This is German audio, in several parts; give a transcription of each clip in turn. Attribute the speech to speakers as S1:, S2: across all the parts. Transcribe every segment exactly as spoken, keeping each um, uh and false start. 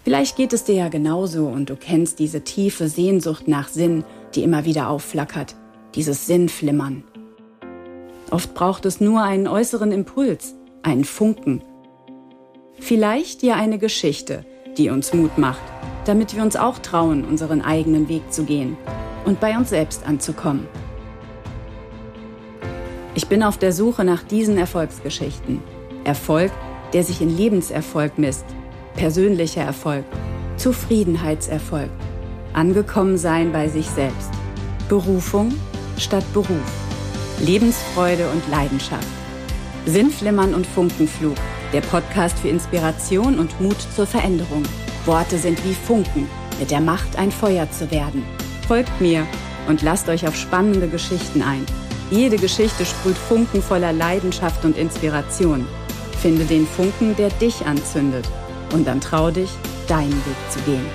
S1: Vielleicht geht es dir ja genauso und du kennst diese tiefe Sehnsucht nach Sinn, die immer wieder aufflackert, dieses Sinnflimmern. Oft braucht es nur einen äußeren Impuls, einen Funken. Vielleicht ja eine Geschichte, die uns Mut macht, damit wir uns auch trauen, unseren eigenen Weg zu gehen und bei uns selbst anzukommen. Ich bin auf der Suche nach diesen Erfolgsgeschichten. Erfolg, der sich in Lebenserfolg misst, persönlicher Erfolg, Zufriedenheitserfolg, Angekommensein bei sich selbst, Berufung statt Beruf, Lebensfreude und Leidenschaft. Sinnflimmern und Funkenflug, der Podcast für Inspiration und Mut zur Veränderung. Worte sind wie Funken, mit der Macht, ein Feuer zu werden. Folgt mir und lasst euch auf spannende Geschichten ein. Jede Geschichte sprüht Funken voller Leidenschaft und Inspiration. Finde den Funken, der dich anzündet. Und dann trau dich, deinen Weg zu gehen.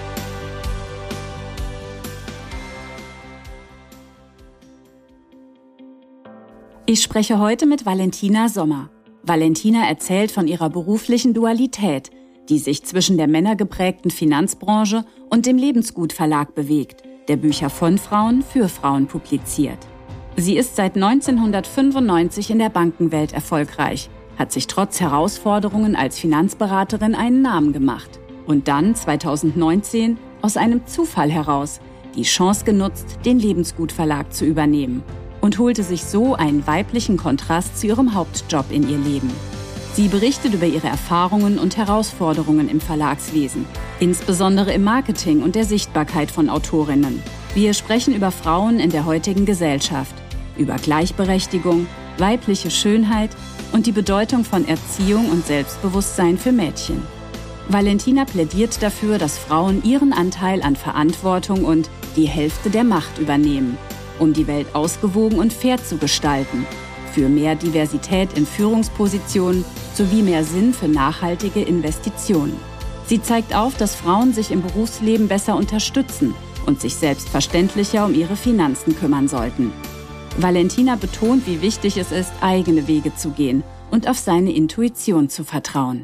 S1: Ich spreche heute mit Valentina Sommer. Valentina erzählt von ihrer beruflichen Dualität, die sich zwischen der männergeprägten Finanzbranche und dem Lebensgut-Verlag bewegt, der Bücher von Frauen für Frauen publiziert. Sie ist seit neunzehnhundertfünfundneunzig in der Bankenwelt erfolgreich, hat sich trotz Herausforderungen als Finanzberaterin einen Namen gemacht und dann zweitausendneunzehn aus einem Zufall heraus die Chance genutzt, den Lebensgut-Verlag zu übernehmen und holte sich so einen weiblichen Kontrast zu ihrem Hauptjob in ihr Leben. Sie berichtet über ihre Erfahrungen und Herausforderungen im Verlagswesen, insbesondere im Marketing und der Sichtbarkeit von Autorinnen. Wir sprechen über Frauen in der heutigen Gesellschaft, über Gleichberechtigung, weibliche Schönheit und die Bedeutung von Erziehung und Selbstbewusstsein für Mädchen. Valentina plädiert dafür, dass Frauen ihren Anteil an Verantwortung und die Hälfte der Macht übernehmen, um die Welt ausgewogen und fair zu gestalten, für mehr Diversität in Führungspositionen sowie mehr Sinn für nachhaltige Investitionen. Sie zeigt auf, dass Frauen sich im Berufsleben besser unterstützen und sich selbstverständlicher um ihre Finanzen kümmern sollten. Valentina betont, wie wichtig es ist, eigene Wege zu gehen und auf seine Intuition zu vertrauen.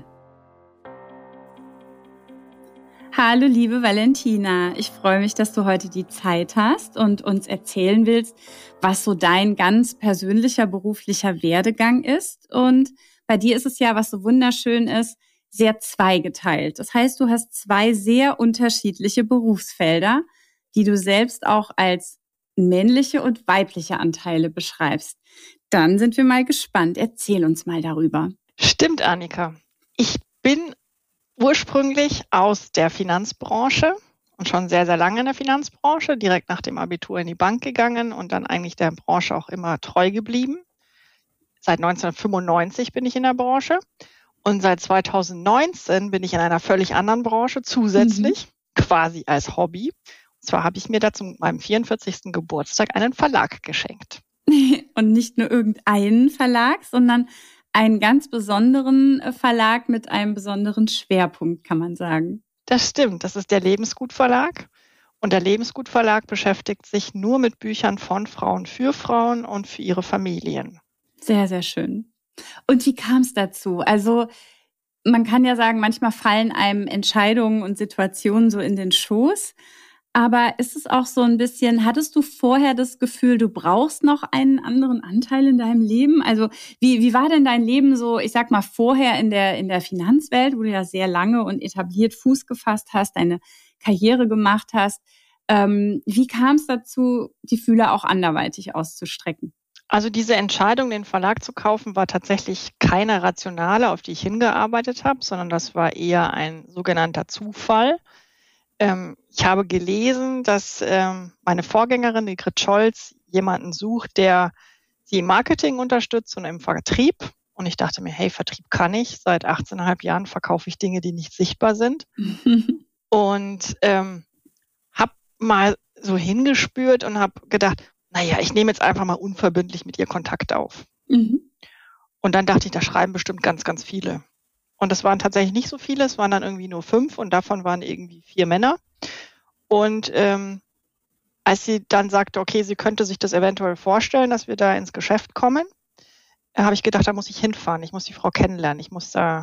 S1: Hallo liebe Valentina, ich freue mich, dass du heute die Zeit hast und uns erzählen willst, was so dein ganz persönlicher beruflicher Werdegang ist. Und bei dir ist es ja, was so wunderschön ist, sehr zweigeteilt. Das heißt, du hast zwei sehr unterschiedliche Berufsfelder, die du selbst auch als männliche und weibliche Anteile beschreibst. Dann sind wir mal gespannt. Erzähl uns mal darüber.
S2: Stimmt, Annika. Ich bin ursprünglich aus der Finanzbranche und schon sehr, sehr lange in der Finanzbranche, direkt nach dem Abitur in die Bank gegangen und dann eigentlich der Branche auch immer treu geblieben. Seit neunzehnhundertfünfundneunzig bin ich in der Branche und seit zweitausendneunzehn bin ich in einer völlig anderen Branche zusätzlich, mhm. quasi als Hobby. Und zwar habe ich mir da zu meinem vierundvierzigsten Geburtstag einen Verlag geschenkt.
S1: Und nicht nur irgendeinen Verlag, sondern einen ganz besonderen Verlag mit einem besonderen Schwerpunkt, kann man sagen.
S2: Das stimmt, das ist der Lebensgut-Verlag. Und der Lebensgut-Verlag beschäftigt sich nur mit Büchern von Frauen für Frauen und für ihre Familien.
S1: Sehr, sehr schön. Und wie kam es dazu? Also man kann ja sagen, manchmal fallen einem Entscheidungen und Situationen so in den Schoß. Aber ist es auch so ein bisschen, hattest du vorher das Gefühl, du brauchst noch einen anderen Anteil in deinem Leben? Also wie, wie war denn dein Leben so, ich sag mal, vorher in der, in der Finanzwelt, wo du ja sehr lange und etabliert Fuß gefasst hast, deine Karriere gemacht hast? Ähm, wie kam es dazu, die Fühler auch anderweitig auszustrecken?
S2: Also diese Entscheidung, den Verlag zu kaufen, war tatsächlich keine rationale, auf die ich hingearbeitet habe, sondern das war eher ein sogenannter Zufall. Ich habe gelesen, dass meine Vorgängerin, die Grit Scholz, jemanden sucht, der sie im Marketing unterstützt und im Vertrieb. Und ich dachte mir, hey, Vertrieb kann ich. Seit achtzehneinhalb Jahren verkaufe ich Dinge, die nicht sichtbar sind. und ähm, habe mal so hingespürt und habe gedacht, naja, ich nehme jetzt einfach mal unverbindlich mit ihr Kontakt auf. Mhm. Und dann dachte ich, da schreiben bestimmt ganz, ganz viele. Und das waren tatsächlich nicht so viele, es waren dann irgendwie nur fünf und davon waren irgendwie vier Männer. Und ähm, als sie dann sagte, okay, sie könnte sich das eventuell vorstellen, dass wir da ins Geschäft kommen, äh, habe ich gedacht, da muss ich hinfahren, ich muss die Frau kennenlernen, ich muss da, ich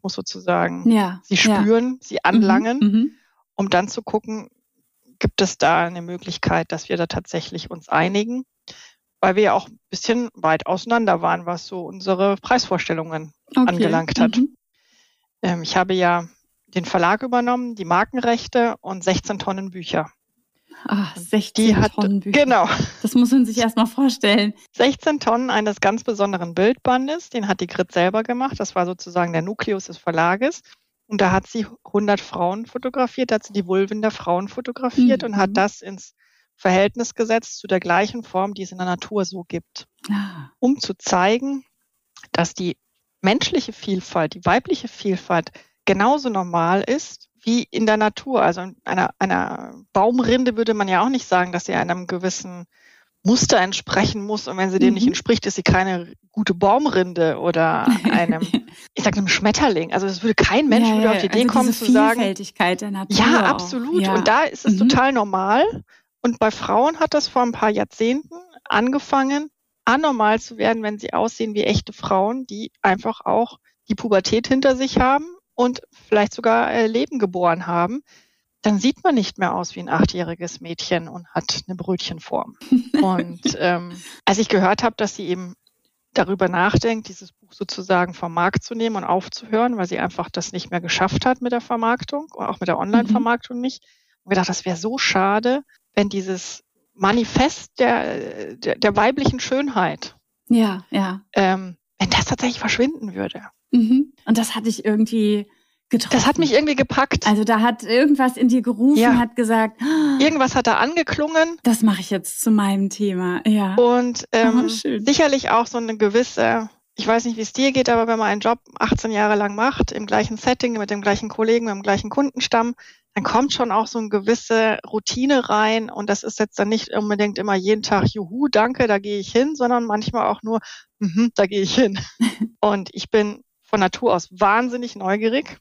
S2: muss sozusagen
S1: ja,
S2: sie spüren,
S1: ja.
S2: sie anlangen,
S1: mhm, mhm.
S2: um dann zu gucken, gibt es da eine Möglichkeit, dass wir da tatsächlich uns einigen, weil wir ja auch ein bisschen weit auseinander waren, was so unsere Preisvorstellungen okay. angelangt hat. Mhm. Ähm, ich habe ja den Verlag übernommen, die Markenrechte und sechzehn Tonnen Bücher.
S1: Ach, sechzehn die hat, Tonnen Bücher.
S2: Genau.
S1: Das muss man sich erstmal vorstellen.
S2: sechzehn Tonnen eines ganz besonderen Bildbandes, den hat die Grit selber gemacht. Das war sozusagen der Nukleus des Verlages. Und da hat sie hundert Frauen fotografiert, da hat sie die Vulven der Frauen fotografiert mhm. und hat das ins Verhältnis gesetzt zu der gleichen Form, die es in der Natur so gibt. Ah. Um zu zeigen, dass die menschliche Vielfalt, die weibliche Vielfalt genauso normal ist wie in der Natur. Also in einer, einer Baumrinde würde man ja auch nicht sagen, dass sie einem gewissen Muster entsprechen muss. Und wenn sie dem mhm. nicht entspricht, ist sie keine gute Baumrinde oder einem, ich sag einem Schmetterling. Also es würde kein Mensch ja, würde auf die Idee
S1: also
S2: kommen
S1: diese
S2: zu sagen.
S1: Vielfältigkeit der Natur.
S2: Ja, absolut. Ja. Und da ist es mhm. total normal. Und bei Frauen hat das vor ein paar Jahrzehnten angefangen, anormal zu werden, wenn sie aussehen wie echte Frauen, die einfach auch die Pubertät hinter sich haben und vielleicht sogar äh, Leben geboren haben. Dann sieht man nicht mehr aus wie ein achtjähriges Mädchen und hat eine Brötchenform. Und ähm, als ich gehört habe, dass sie eben darüber nachdenkt, dieses Buch sozusagen vom Markt zu nehmen und aufzuhören, weil sie einfach das nicht mehr geschafft hat mit der Vermarktung und auch mit der Online-Vermarktung nicht, und gedacht, das wäre so schade, wenn dieses Manifest der, der, der weiblichen Schönheit,
S1: ja, ja,
S2: ähm, wenn das tatsächlich verschwinden würde.
S1: Mhm. Und das hatte ich irgendwie getroffen.
S2: Das hat mich irgendwie gepackt.
S1: Also da hat irgendwas in dir gerufen, ja. hat gesagt,
S2: irgendwas hat da angeklungen.
S1: Das mache ich jetzt zu meinem Thema, ja.
S2: Und ähm, oh, sicherlich auch so eine gewisse, ich weiß nicht, wie es dir geht, aber wenn man einen Job achtzehn Jahre lang macht, im gleichen Setting, mit dem gleichen Kollegen, mit dem gleichen Kundenstamm, dann kommt schon auch so eine gewisse Routine rein. Und das ist jetzt dann nicht unbedingt immer jeden Tag, juhu, danke, da gehe ich hin, sondern manchmal auch nur, mhm, da gehe ich hin. Und ich bin von Natur aus wahnsinnig neugierig.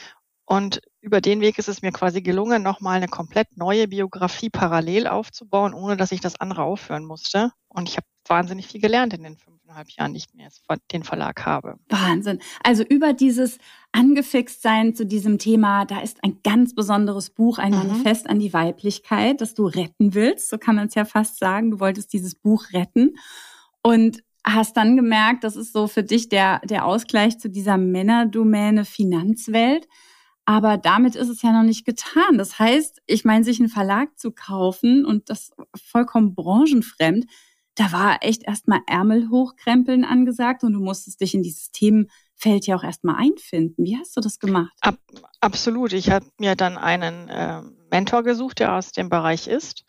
S2: Und über den Weg ist es mir quasi gelungen, nochmal eine komplett neue Biografie parallel aufzubauen, ohne dass ich das andere aufhören musste. Und ich habe wahnsinnig viel gelernt in den fünfeinhalb Jahren, die ich mir jetzt den Verlag habe.
S1: Wahnsinn. Also über dieses Angefixt-Sein zu diesem Thema, da ist ein ganz besonderes Buch, ein mhm. Manifest an die Weiblichkeit, das du retten willst. So kann man es ja fast sagen. Du wolltest dieses Buch retten und hast dann gemerkt, das ist so für dich der, der Ausgleich zu dieser Männerdomäne Finanzwelt. Aber damit ist es ja noch nicht getan. Das heißt, ich meine, sich einen Verlag zu kaufen und das vollkommen branchenfremd, da war echt erstmal Ärmel hochkrempeln angesagt und du musstest dich in dieses Themenfeld ja auch erstmal einfinden. Wie hast du das gemacht?
S2: Ab, absolut. Ich habe mir dann einen äh, Mentor gesucht, der aus dem Bereich ist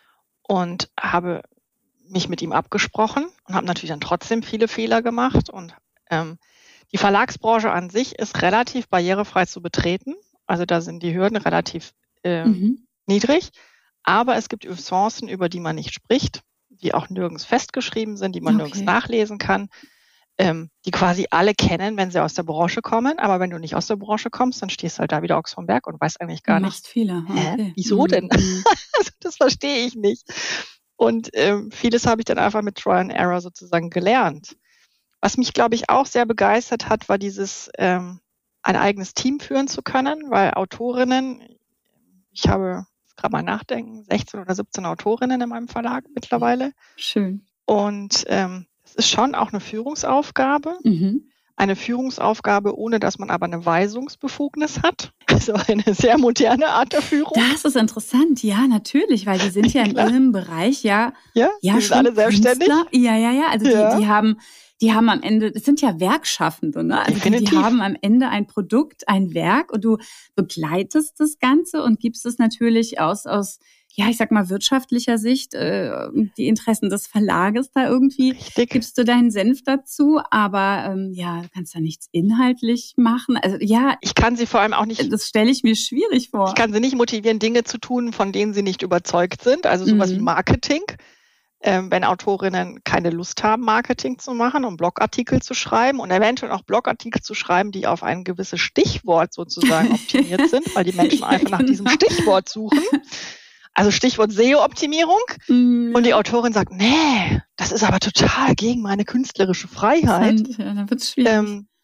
S2: und habe mich mit ihm abgesprochen und habe natürlich dann trotzdem viele Fehler gemacht und ähm, die Verlagsbranche an sich ist relativ barrierefrei zu betreten. Also da sind die Hürden relativ äh, mhm. niedrig. Aber es gibt Chancen, über die man nicht spricht, die auch nirgends festgeschrieben sind, die man okay. nirgends nachlesen kann, ähm, die quasi alle kennen, wenn sie aus der Branche kommen. Aber wenn du nicht aus der Branche kommst, dann stehst du halt da wieder Ochs vom Berg und weißt eigentlich gar
S1: du
S2: nicht,
S1: viele. Okay.
S2: Hä? Wieso mhm. denn? Also das verstehe ich nicht. Und ähm, vieles habe ich dann einfach mit Trial and Error sozusagen gelernt. Was mich, glaube ich, auch sehr begeistert hat, war dieses, ähm, ein eigenes Team führen zu können, weil Autorinnen, ich habe gerade mal nachdenken, sechzehn oder siebzehn Autorinnen in meinem Verlag mittlerweile.
S1: Schön.
S2: Und ähm, es ist schon auch eine Führungsaufgabe. Mhm. Eine Führungsaufgabe, ohne dass man aber eine Weisungsbefugnis hat. Also eine sehr moderne Art der Führung.
S1: Das ist interessant, ja, natürlich, weil die sind ja in ihrem Bereich, ja,
S2: ja, ja
S1: die
S2: sind alle selbstständig.
S1: Künstler. Ja, ja, ja, also ja. Die, die haben Die haben am Ende, das sind ja Werkschaffende, ne? Also die, die haben am Ende ein Produkt, ein Werk und du begleitest das Ganze und gibst es natürlich aus, aus, ja, ich sag mal, wirtschaftlicher Sicht, äh, die Interessen des Verlages da irgendwie.
S2: Richtig.
S1: Gibst du deinen Senf dazu, aber ähm, ja, du kannst da nichts inhaltlich machen. Also ja.
S2: Ich kann sie vor allem auch nicht.
S1: Das stelle ich mir schwierig vor.
S2: Ich kann sie nicht motivieren, Dinge zu tun, von denen sie nicht überzeugt sind. Also sowas mhm. wie Marketing. Ähm, wenn Autorinnen keine Lust haben, Marketing zu machen und Blogartikel zu schreiben und eventuell auch Blogartikel zu schreiben, die auf ein gewisses Stichwort sozusagen optimiert sind, weil die Menschen einfach nach diesem Stichwort suchen. Also Stichwort S E O-Optimierung. Mhm. Und die Autorin sagt, nee, das ist aber total gegen meine künstlerische Freiheit.
S1: Ja, dann wird's schwierig. Ähm,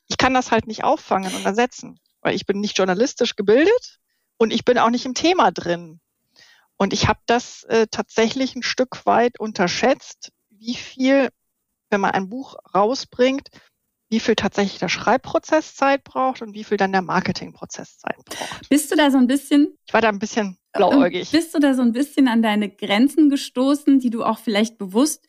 S2: ich kann das halt nicht auffangen und ersetzen, weil ich bin nicht journalistisch gebildet und ich bin auch nicht im Thema drin. Und ich habe das äh, tatsächlich ein Stück weit unterschätzt, wie viel, wenn man ein Buch rausbringt, wie viel tatsächlich der Schreibprozess Zeit braucht und wie viel dann der Marketingprozess Zeit braucht.
S1: Bist du da so ein bisschen...
S2: Ich war da ein bisschen blauäugig.
S1: Bist du da so ein bisschen an deine Grenzen gestoßen, die du auch vielleicht bewusst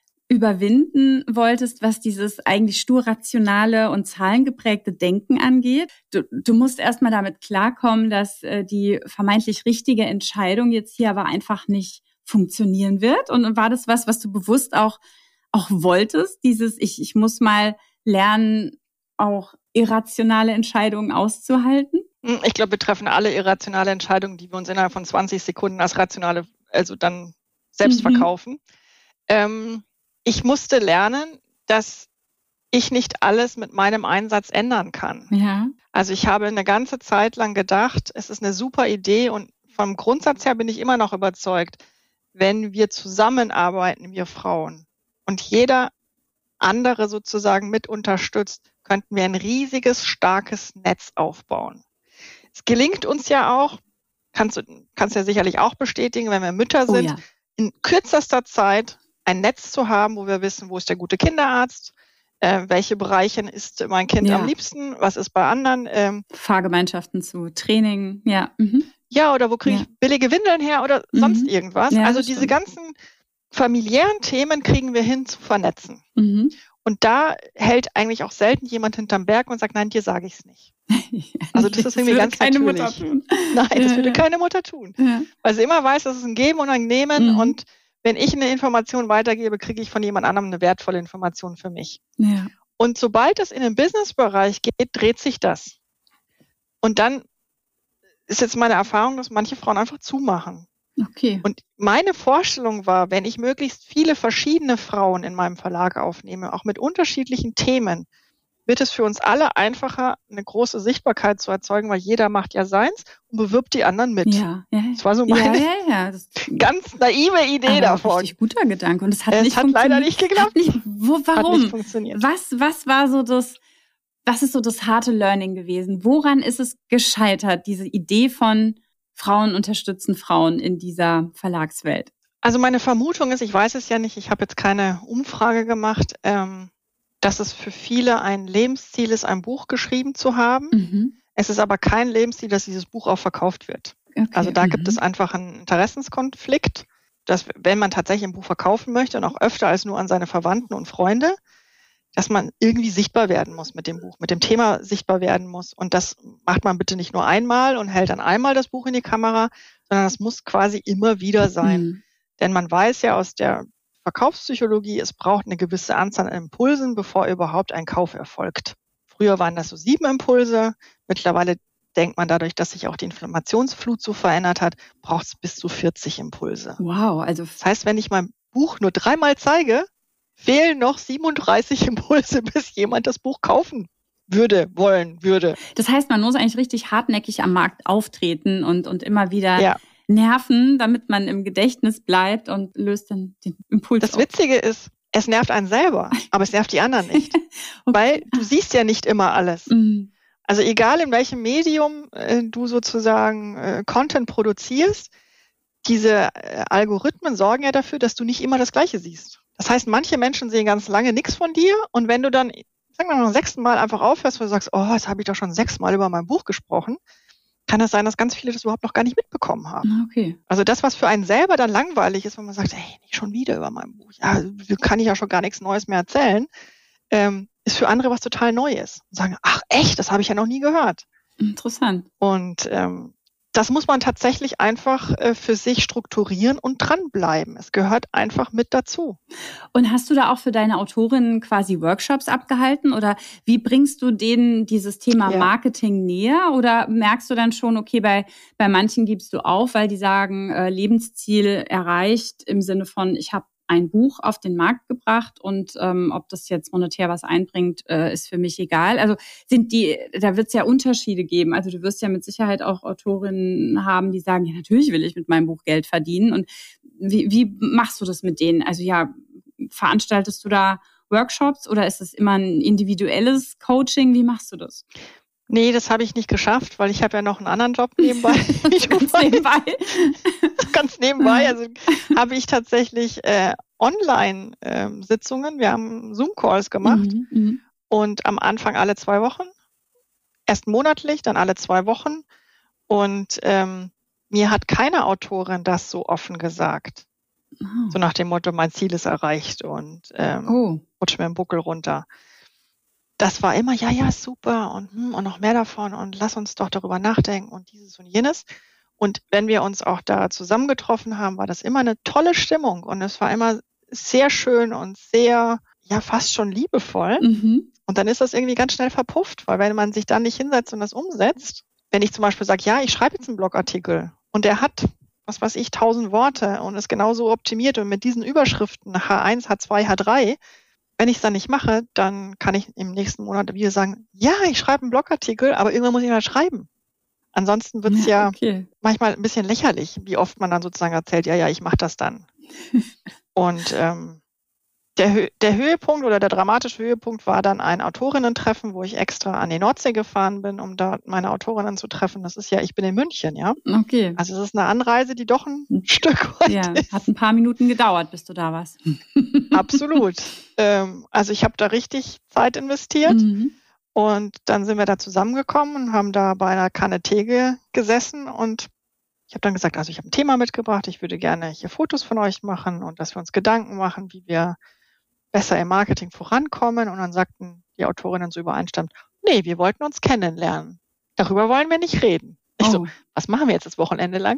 S1: überwinden wolltest, was dieses eigentlich stur rationale und zahlengeprägte Denken angeht? Du, du musst erstmal damit klarkommen, dass äh, die vermeintlich richtige Entscheidung jetzt hier aber einfach nicht funktionieren wird. Und war das was, was du bewusst auch, auch wolltest? Dieses, ich, ich muss mal lernen, auch irrationale Entscheidungen auszuhalten?
S2: Ich glaube, wir treffen alle irrationale Entscheidungen, die wir uns innerhalb von zwanzig Sekunden als rationale, also dann selbst mhm. verkaufen. Ähm, ich musste lernen, dass ich nicht alles mit meinem Einsatz ändern kann.
S1: Ja.
S2: Also ich habe eine ganze Zeit lang gedacht, es ist eine super Idee und vom Grundsatz her bin ich immer noch überzeugt, wenn wir zusammenarbeiten, wir Frauen, und jeder andere sozusagen mit unterstützt, könnten wir ein riesiges, starkes Netz aufbauen. Es gelingt uns ja auch, kannst du kannst ja sicherlich auch bestätigen, wenn wir Mütter sind, oh ja. in kürzester Zeit ein Netz zu haben, wo wir wissen, wo ist der gute Kinderarzt, äh, welche Bereiche ist mein Kind ja. am liebsten, was ist bei anderen. Ähm,
S1: Fahrgemeinschaften zu Training, ja. Mhm.
S2: Ja, oder wo kriege ich ja. billige Windeln her oder mhm. sonst irgendwas.
S1: Ja,
S2: also diese
S1: stimmt.
S2: ganzen familiären Themen kriegen wir hin zu vernetzen.
S1: Mhm.
S2: Und da hält eigentlich auch selten jemand hinterm Berg und sagt, nein, dir sage ich es nicht. Also das ist irgendwie ganz
S1: keine
S2: natürlich.
S1: Mutter tun.
S2: Nein, das
S1: ja,
S2: würde
S1: ja.
S2: keine Mutter tun.
S1: Ja.
S2: Weil sie immer weiß, dass es ein Geben und ein Nehmen.
S1: Mhm.
S2: Und wenn ich eine Information weitergebe, kriege ich von jemand anderem eine wertvolle Information für mich.
S1: Ja.
S2: Und sobald es in den Business-Bereich geht, dreht sich das. Und dann ist jetzt meine Erfahrung, dass manche Frauen einfach zumachen.
S1: Okay.
S2: Und meine Vorstellung war, wenn ich möglichst viele verschiedene Frauen in meinem Verlag aufnehme, auch mit unterschiedlichen Themen, wird es für uns alle einfacher, eine große Sichtbarkeit zu erzeugen, weil jeder macht ja seins und bewirbt die anderen mit.
S1: Ja, ja, ja.
S2: Das war so meine
S1: ja, ja, ja. Das
S2: ganz naive Idee
S1: aber
S2: davon.
S1: Richtig guter Gedanke. Und es hat
S2: es
S1: nicht
S2: hat
S1: funktioniert.
S2: leider nicht geklappt.
S1: Nicht, wo, warum?
S2: Hat nicht funktioniert.
S1: Was, was war so das, was ist so das harte Learning gewesen? Woran ist es gescheitert, diese Idee von Frauen unterstützen Frauen in dieser Verlagswelt?
S2: Also meine Vermutung ist, ich weiß es ja nicht, ich habe jetzt keine Umfrage gemacht, ähm, dass es für viele ein Lebensziel ist, ein Buch geschrieben zu haben.
S1: Mhm.
S2: Es ist aber kein Lebensziel, dass dieses Buch auch verkauft wird.
S1: Okay.
S2: Also da
S1: mhm.
S2: gibt es einfach einen Interessenskonflikt, dass wenn man tatsächlich ein Buch verkaufen möchte und auch öfter als nur an seine Verwandten und Freunde, dass man irgendwie sichtbar werden muss mit dem Buch, mit dem Thema sichtbar werden muss. Und das macht man bitte nicht nur einmal und hält dann einmal das Buch in die Kamera, sondern das muss quasi immer wieder sein.
S1: Mhm.
S2: Denn man weiß ja aus der Verkaufspsychologie, es braucht eine gewisse Anzahl an Impulsen, bevor überhaupt ein Kauf erfolgt. Früher waren das so sieben Impulse. Mittlerweile denkt man dadurch, dass sich auch die Informationsflut so verändert hat, braucht es bis zu vierzig Impulse.
S1: Wow, also
S2: das heißt, wenn ich mein Buch nur dreimal zeige, fehlen noch siebenunddreißig Impulse, bis jemand das Buch kaufen würde, wollen würde.
S1: Das heißt, man muss eigentlich richtig hartnäckig am Markt auftreten und, und immer wieder
S2: ja.
S1: nerven, damit man im Gedächtnis bleibt und löst dann den Impuls
S2: Das
S1: auf.
S2: Witzige ist, es nervt einen selber, aber es nervt die anderen nicht.
S1: okay.
S2: Weil du siehst ja nicht immer alles.
S1: Mhm.
S2: Also egal in welchem Medium äh, du sozusagen äh, Content produzierst, diese äh, Algorithmen sorgen ja dafür, dass du nicht immer das Gleiche siehst. Das heißt, manche Menschen sehen ganz lange nichts von dir und wenn du dann, sagen wir mal, beim sechsten Mal einfach aufhörst, wo du sagst, oh, das habe ich doch schon sechsmal über mein Buch gesprochen, kann es sein, dass ganz viele das überhaupt noch gar nicht mitbekommen haben.
S1: Okay.
S2: Also das, was für einen selber dann langweilig ist, wenn man sagt, hey, nicht schon wieder über mein Buch, ja, kann ich ja schon gar nichts Neues mehr erzählen, ähm, ist für andere was total Neues. Und sagen, ach echt, das habe ich ja noch nie gehört.
S1: Interessant.
S2: Und ähm, das muss man tatsächlich einfach äh, für sich strukturieren und dranbleiben. Es gehört einfach mit dazu.
S1: Und hast du da auch für deine Autorinnen quasi Workshops abgehalten? Oder wie bringst du denen dieses Thema
S2: Ja.
S1: Marketing näher? Oder merkst du dann schon, okay, bei, bei manchen gibst du auf, weil die sagen, äh, Lebensziel erreicht im Sinne von, ich habe ein Buch auf den Markt gebracht und ähm, ob das jetzt monetär was einbringt, äh, ist für mich egal. Also sind die, da wird es ja Unterschiede geben. Also du wirst ja mit Sicherheit auch Autorinnen haben, die sagen, ja natürlich will ich mit meinem Buch Geld verdienen. Und wie, wie machst du das mit denen? Also ja, veranstaltest du da Workshops oder ist es immer ein individuelles Coaching? Wie machst du das?
S2: Nee, das habe ich nicht geschafft, weil ich habe ja noch einen anderen Job nebenbei.
S1: Ganz nebenbei.
S2: Ganz nebenbei. Also habe ich tatsächlich äh, Online-Sitzungen. Ähm, wir haben Zoom-Calls gemacht
S1: Mhm,
S2: und am Anfang alle zwei Wochen. Erst monatlich, dann alle zwei Wochen. Und ähm, mir hat keine Autorin das so offen gesagt.
S1: oh.
S2: So nach dem Motto, mein Ziel ist erreicht und ähm,
S1: oh.
S2: rutsch mir den Buckel runter. Das war immer, ja, ja, super und, hm, und noch mehr davon und lass uns doch darüber nachdenken und dieses und jenes. Und wenn wir uns auch da zusammengetroffen haben, war das immer eine tolle Stimmung und es war immer sehr schön und sehr, ja, fast schon liebevoll.
S1: Mhm.
S2: Und dann ist das irgendwie ganz schnell verpufft, weil wenn man sich dann nicht hinsetzt und das umsetzt, wenn ich zum Beispiel sage, ja, ich schreibe jetzt einen Blogartikel und der hat, was weiß ich, tausend Worte und ist genauso optimiert und mit diesen Überschriften H eins, H zwei, H drei, wenn ich es dann nicht mache, dann kann ich im nächsten Monat wieder sagen, ja, ich schreibe einen Blogartikel, aber irgendwann muss ich mal schreiben. Ansonsten wird es ja,
S1: ja okay.
S2: manchmal ein bisschen lächerlich, wie oft man dann sozusagen erzählt, ja, ja, ich mache das dann. Und ähm, der, Hö- der Höhepunkt oder der dramatische Höhepunkt war dann ein Autorinnen-Treffen, wo ich extra an die Nordsee gefahren bin, um dort meine Autorinnen zu treffen. Das ist ja, ich bin in München, ja.
S1: Okay.
S2: Also es ist eine Anreise, die doch ein Stück weit
S1: Ja,
S2: ist.
S1: hat ein paar Minuten gedauert, bis du da warst.
S2: Absolut. ähm, also ich habe da richtig Zeit investiert.
S1: Mhm.
S2: Und dann sind wir da zusammengekommen und haben da bei einer Kanne Tee ge- gesessen und ich habe dann gesagt, also ich habe ein Thema mitgebracht, ich würde gerne hier Fotos von euch machen und dass wir uns Gedanken machen, wie wir besser im Marketing vorankommen. Und dann sagten die Autorinnen so übereinstimmend, nee, wir wollten uns kennenlernen. Darüber wollen wir nicht reden. Ich
S1: Oh.
S2: so, was machen wir jetzt das Wochenende lang?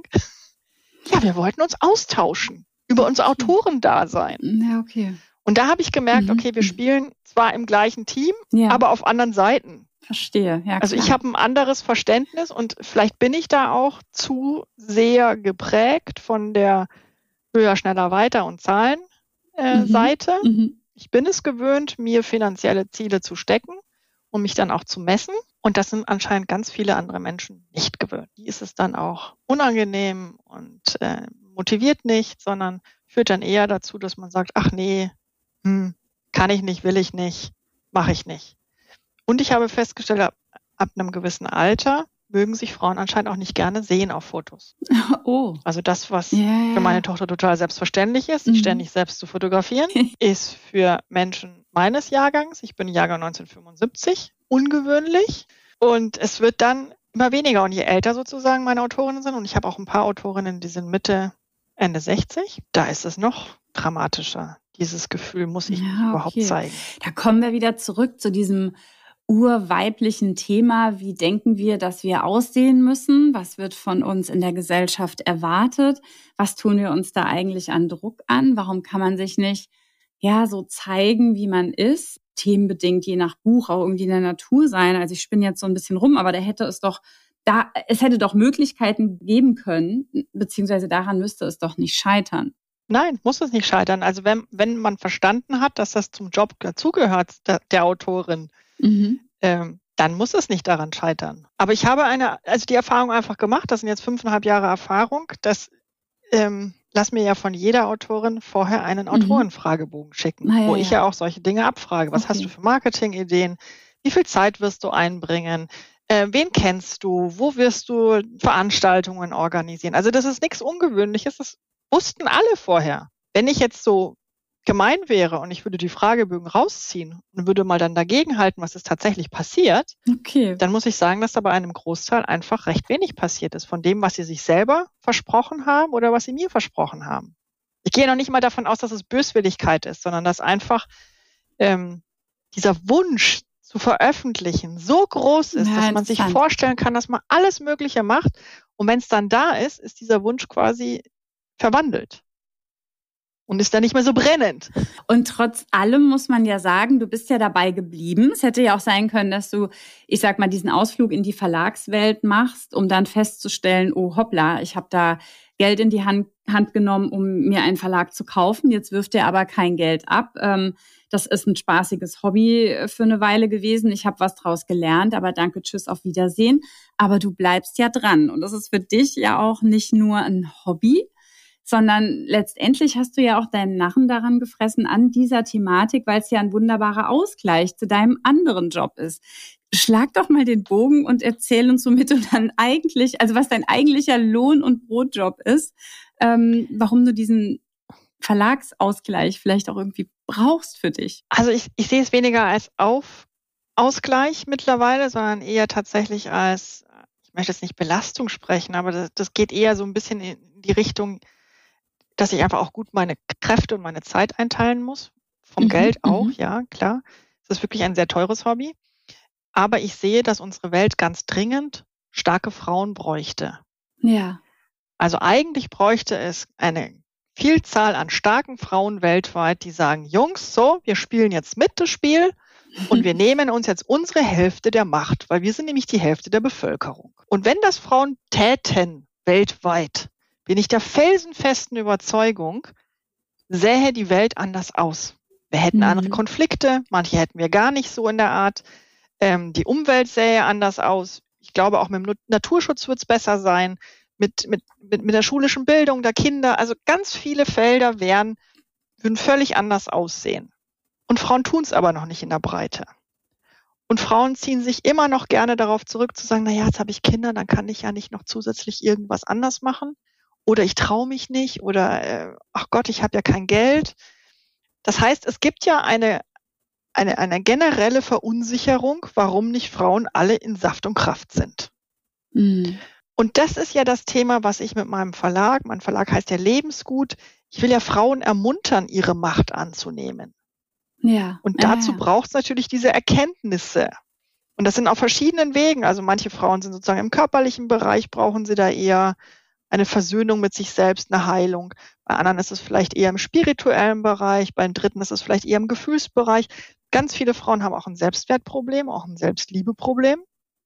S2: Ja, wir wollten uns austauschen über unser Autorendasein.
S1: Ja, okay.
S2: Und da habe ich gemerkt,
S1: Mhm.
S2: okay, wir spielen zwar im gleichen Team,
S1: Ja.
S2: aber auf anderen Seiten.
S1: Verstehe, ja,
S2: Also
S1: klar.
S2: ich habe ein anderes Verständnis und vielleicht bin ich da auch zu sehr geprägt von der höher, schneller, weiter und Zahlen äh,
S1: Mhm.
S2: Seite.
S1: Mhm.
S2: Ich bin es gewöhnt, mir finanzielle Ziele zu stecken und mich dann auch zu messen. Und das sind anscheinend ganz viele andere Menschen nicht gewöhnt. Die ist es dann auch unangenehm und äh, motiviert nicht, sondern führt dann eher dazu, dass man sagt, ach nee, hm, kann ich nicht, will ich nicht, mache ich nicht. Und ich habe festgestellt, ab, ab einem gewissen Alter mögen sich Frauen anscheinend auch nicht gerne sehen auf Fotos.
S1: Oh.
S2: Also das, was
S1: Ja.
S2: für meine Tochter total selbstverständlich ist, sich
S1: Mhm.
S2: ständig selbst zu fotografieren, ist für Menschen meines Jahrgangs, ich bin Jahrgang neunzehnhundertfünfundsiebzig, ungewöhnlich. Und es wird dann immer weniger. Und je älter sozusagen meine Autorinnen sind, und ich habe auch ein paar Autorinnen, die sind Mitte, Ende sechzig, da ist es noch dramatischer. Dieses Gefühl muss ich
S1: Ja,
S2: nicht überhaupt
S1: okay.
S2: zeigen.
S1: Da kommen wir wieder zurück zu diesem urweiblichen Thema. Wie denken wir, dass wir aussehen müssen? Was wird von uns in der Gesellschaft erwartet? Was tun wir uns da eigentlich an Druck an? Warum kann man sich nicht ja so zeigen, wie man ist? Themenbedingt, je nach Buch, auch irgendwie in der Natur sein. Also ich spinne jetzt so ein bisschen rum, aber da hätte es doch da, es hätte doch Möglichkeiten geben können, beziehungsweise daran müsste es doch nicht scheitern.
S2: Nein, muss es nicht scheitern. Also wenn, wenn man verstanden hat, dass das zum Job dazugehört, der, der Autorin,
S1: Mhm.
S2: ähm, dann muss es nicht daran scheitern. Aber ich habe eine, also die Erfahrung einfach gemacht, das sind jetzt fünfeinhalb Jahre Erfahrung, dass ähm, lass mir ja von jeder Autorin vorher einen
S1: Mhm.
S2: Autorenfragebogen schicken,
S1: Na ja,
S2: wo ich
S1: ja.
S2: ja auch solche Dinge abfrage. Was
S1: Okay.
S2: hast du für Marketingideen? Wie viel Zeit wirst du einbringen? Äh, wen kennst du? Wo wirst du Veranstaltungen organisieren? Also das ist nichts Ungewöhnliches, das wussten alle vorher. Wenn ich jetzt so gemein wäre und ich würde die Fragebögen rausziehen und würde mal dann dagegen halten, was ist tatsächlich passiert,
S1: Okay.
S2: dann muss ich sagen, dass da bei einem Großteil einfach recht wenig passiert ist von dem, was sie sich selber versprochen haben oder was sie mir versprochen haben. Ich gehe noch nicht mal davon aus, dass es Böswilligkeit ist, sondern dass einfach ähm, dieser Wunsch zu veröffentlichen so groß ist,
S1: Ja,
S2: dass man sich
S1: interessant.
S2: vorstellen kann, dass man alles Mögliche macht. Und wenn es dann da ist, ist dieser Wunsch quasi verwandelt und ist dann nicht mehr so brennend.
S1: Und trotz allem muss man ja sagen, du bist ja dabei geblieben. Es hätte ja auch sein können, dass du, ich sag mal, diesen Ausflug in die Verlagswelt machst, um dann festzustellen, oh hoppla, ich habe da Geld in die Hand, Hand genommen, um mir einen Verlag zu kaufen. Jetzt wirft er aber kein Geld ab. Ähm, das ist ein spaßiges Hobby für eine Weile gewesen. Ich habe was draus gelernt, aber danke, tschüss, auf Wiedersehen. Aber du bleibst ja dran. Und das ist für dich ja auch nicht nur ein Hobby, sondern letztendlich hast du ja auch deinen Narren daran gefressen an dieser Thematik, weil es ja ein wunderbarer Ausgleich zu deinem anderen Job ist. Schlag doch mal den Bogen und erzähl uns, womit du dann eigentlich, also was dein eigentlicher Lohn- und Brotjob ist, ähm, warum du diesen Verlagsausgleich vielleicht auch irgendwie brauchst für dich.
S2: Also ich, ich sehe es weniger als Auf, Ausgleich mittlerweile, sondern eher tatsächlich als, ich möchte jetzt nicht Belastung sprechen, aber das, das geht eher so ein bisschen in die Richtung, dass ich einfach auch gut meine Kräfte und meine Zeit einteilen muss. Vom
S1: Mhm,
S2: Geld auch,
S1: mhm.
S2: ja, klar. Das ist wirklich ein sehr teures Hobby. Aber ich sehe, dass unsere Welt ganz dringend starke Frauen bräuchte.
S1: Ja.
S2: Also eigentlich bräuchte es eine Vielzahl an starken Frauen weltweit, die sagen, Jungs, so, wir spielen jetzt mit das Spiel und wir nehmen uns jetzt unsere Hälfte der Macht, weil wir sind nämlich die Hälfte der Bevölkerung. Und wenn das Frauen täten weltweit, bin ich der felsenfesten Überzeugung, sähe die Welt anders aus. Wir hätten
S1: Mhm.
S2: andere Konflikte, manche hätten wir gar nicht so in der Art. Ähm, die Umwelt sähe anders aus. Ich glaube, auch mit dem Naturschutz wird es besser sein, mit, mit, mit, mit der schulischen Bildung der Kinder. Also ganz viele Felder wären, würden völlig anders aussehen. Und Frauen tun es aber noch nicht in der Breite. Und Frauen ziehen sich immer noch gerne darauf zurück, zu sagen, naja, jetzt habe ich Kinder, dann kann ich ja nicht noch zusätzlich irgendwas anders machen. Oder ich traue mich nicht. Oder, äh, ach Gott, ich habe ja kein Geld. Das heißt, es gibt ja eine Eine, eine generelle Verunsicherung, warum nicht Frauen alle in Saft und Kraft sind.
S1: Mhm.
S2: Und das ist ja das Thema, was ich mit meinem Verlag, mein Verlag heißt ja Lebensgut, ich will ja Frauen ermuntern, ihre Macht anzunehmen.
S1: Ja.
S2: Und
S1: ja,
S2: dazu
S1: ja.
S2: braucht es natürlich diese Erkenntnisse. Und das sind auf verschiedenen Wegen. Also manche Frauen sind sozusagen im körperlichen Bereich, brauchen sie da eher eine Versöhnung mit sich selbst, eine Heilung. Bei anderen ist es vielleicht eher im spirituellen Bereich, beim dritten ist es vielleicht eher im Gefühlsbereich. Ganz viele Frauen haben auch ein Selbstwertproblem, auch ein Selbstliebeproblem.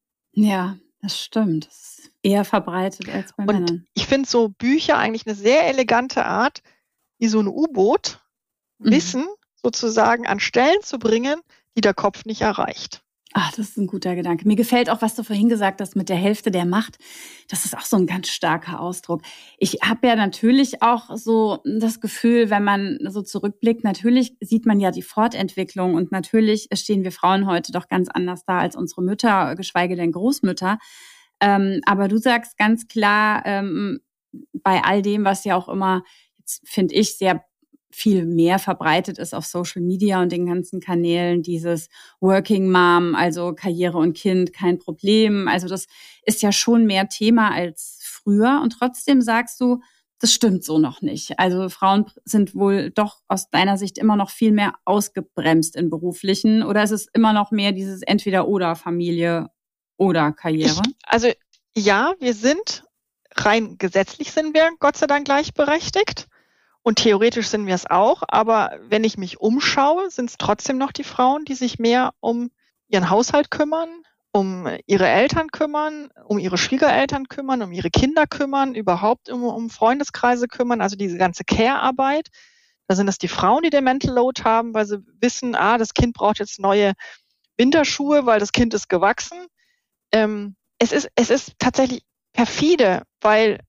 S1: Ja, das stimmt. Das ist eher verbreitet als bei
S2: Und
S1: Männern.
S2: ich finde so Bücher eigentlich eine sehr elegante Art, wie so ein U-Boot,
S1: Mhm.
S2: Wissen sozusagen an Stellen zu bringen, die der Kopf nicht erreicht.
S1: Ach, das ist ein guter Gedanke. Mir gefällt auch, was du vorhin gesagt hast mit der Hälfte der Macht. Das ist auch so ein ganz starker Ausdruck. Ich habe ja natürlich auch so das Gefühl, wenn man so zurückblickt, natürlich sieht man ja die Fortentwicklung und natürlich stehen wir Frauen heute doch ganz anders da als unsere Mütter, geschweige denn Großmütter. Ähm, aber du sagst ganz klar, ähm, bei all dem, was ja auch immer, jetzt finde ich, sehr viel mehr verbreitet ist auf Social Media und den ganzen Kanälen, dieses Working Mom, also Karriere und Kind, kein Problem. Also das ist ja schon mehr Thema als früher. Und trotzdem sagst du, das stimmt so noch nicht. Also Frauen sind wohl doch aus deiner Sicht immer noch viel mehr ausgebremst in beruflichen, oder ist es immer noch mehr dieses Entweder-oder Familie oder Karriere?
S2: Ich, also ja, wir sind rein gesetzlich sind wir Gott sei Dank gleichberechtigt. Und theoretisch sind wir es auch, aber wenn ich mich umschaue, sind es trotzdem noch die Frauen, die sich mehr um ihren Haushalt kümmern, um ihre Eltern kümmern, um ihre Schwiegereltern kümmern, um ihre Kinder kümmern, überhaupt um, um Freundeskreise kümmern, also diese ganze Care-Arbeit. Da sind es die Frauen, die den Mental Load haben, weil sie wissen, ah, das Kind braucht jetzt neue Winterschuhe, weil das Kind ist gewachsen. Ähm, es ist, es ist tatsächlich perfide, weil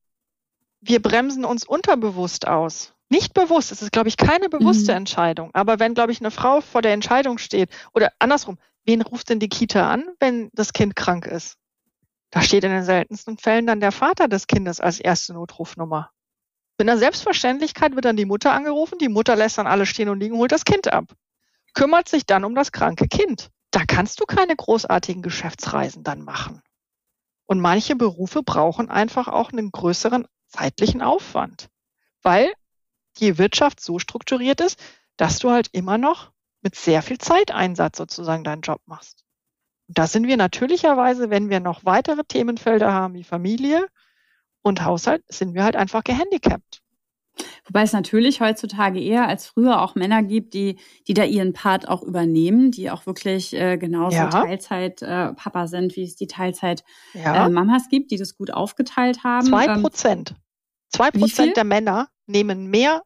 S2: wir bremsen uns unterbewusst aus. Nicht bewusst, es ist, glaube ich, keine bewusste
S1: Mhm.
S2: Entscheidung. Aber wenn, glaube ich, eine Frau vor der Entscheidung steht, oder andersrum, wen ruft denn die Kita an, wenn das Kind krank ist? Da steht in den seltensten Fällen dann der Vater des Kindes als erste Notrufnummer. Mit einer Selbstverständlichkeit wird dann die Mutter angerufen, die Mutter lässt dann alle stehen und liegen, holt das Kind ab. Kümmert sich dann um das kranke Kind. Da kannst du keine großartigen Geschäftsreisen dann machen. Und manche Berufe brauchen einfach auch einen größeren zeitlichen Aufwand, weil die Wirtschaft so strukturiert ist, dass du halt immer noch mit sehr viel Zeiteinsatz sozusagen deinen Job machst. Und da sind wir natürlicherweise, wenn wir noch weitere Themenfelder haben wie Familie und Haushalt, sind wir halt einfach gehandicapt.
S1: Wobei es natürlich heutzutage eher als früher auch Männer gibt, die, die da ihren Part auch übernehmen, die auch wirklich äh, genauso
S2: Ja.
S1: Teilzeit-Papa äh, sind, wie es die
S2: Ja.
S1: Teilzeit-Mamas äh, gibt, die das gut aufgeteilt haben.
S2: Zwei
S1: Ähm,
S2: Prozent. Zwei
S1: Wie viel?
S2: Prozent der Männer nehmen mehr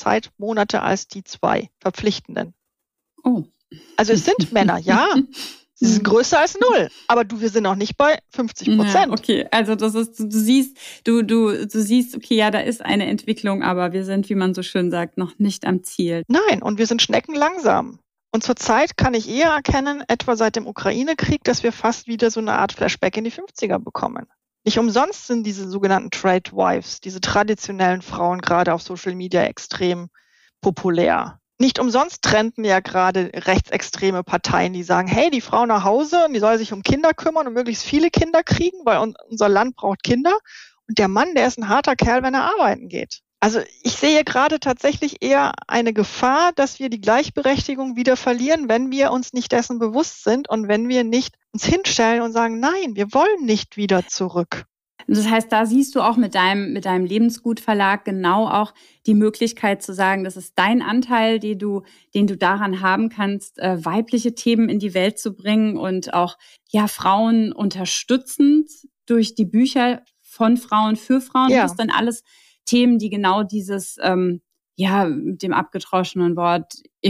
S2: Elternzeitmonate als die zwei Verpflichtenden.
S1: oh.
S2: Also es sind Männer, ja. Sie sind größer als null, aber du, wir sind noch nicht bei fünfzig Prozent.
S1: Ja, okay, also das ist, du siehst, du, du, du siehst, okay, ja, da ist eine Entwicklung, aber wir sind, wie man so schön sagt, noch nicht am Ziel.
S2: Nein, und wir sind schneckenlangsam. Und zurzeit kann ich eher erkennen, etwa seit dem Ukraine-Krieg, dass wir fast wieder so eine Art Flashback in die fünfziger bekommen. Nicht umsonst sind diese sogenannten Trade Wives, diese traditionellen Frauen gerade auf Social Media extrem populär. Nicht umsonst trenden ja gerade rechtsextreme Parteien, die sagen, hey, die Frau nach Hause, die soll sich um Kinder kümmern und möglichst viele Kinder kriegen, weil unser Land braucht Kinder. Und der Mann, der ist ein harter Kerl, wenn er arbeiten geht. Also ich sehe gerade tatsächlich eher eine Gefahr, dass wir die Gleichberechtigung wieder verlieren, wenn wir uns nicht dessen bewusst sind und wenn wir nicht uns hinstellen und sagen, nein, wir wollen nicht wieder zurück.
S1: Das heißt, da siehst du auch mit deinem, mit deinem Lebensgutverlag genau auch die Möglichkeit zu sagen, das ist dein Anteil, den du, den du daran haben kannst, äh, weibliche Themen in die Welt zu bringen und auch, ja, Frauen unterstützend durch die Bücher von Frauen für Frauen.
S2: Ja.
S1: Das ist dann alles Themen, die genau dieses, ähm, ja, mit dem abgedroschenen Wort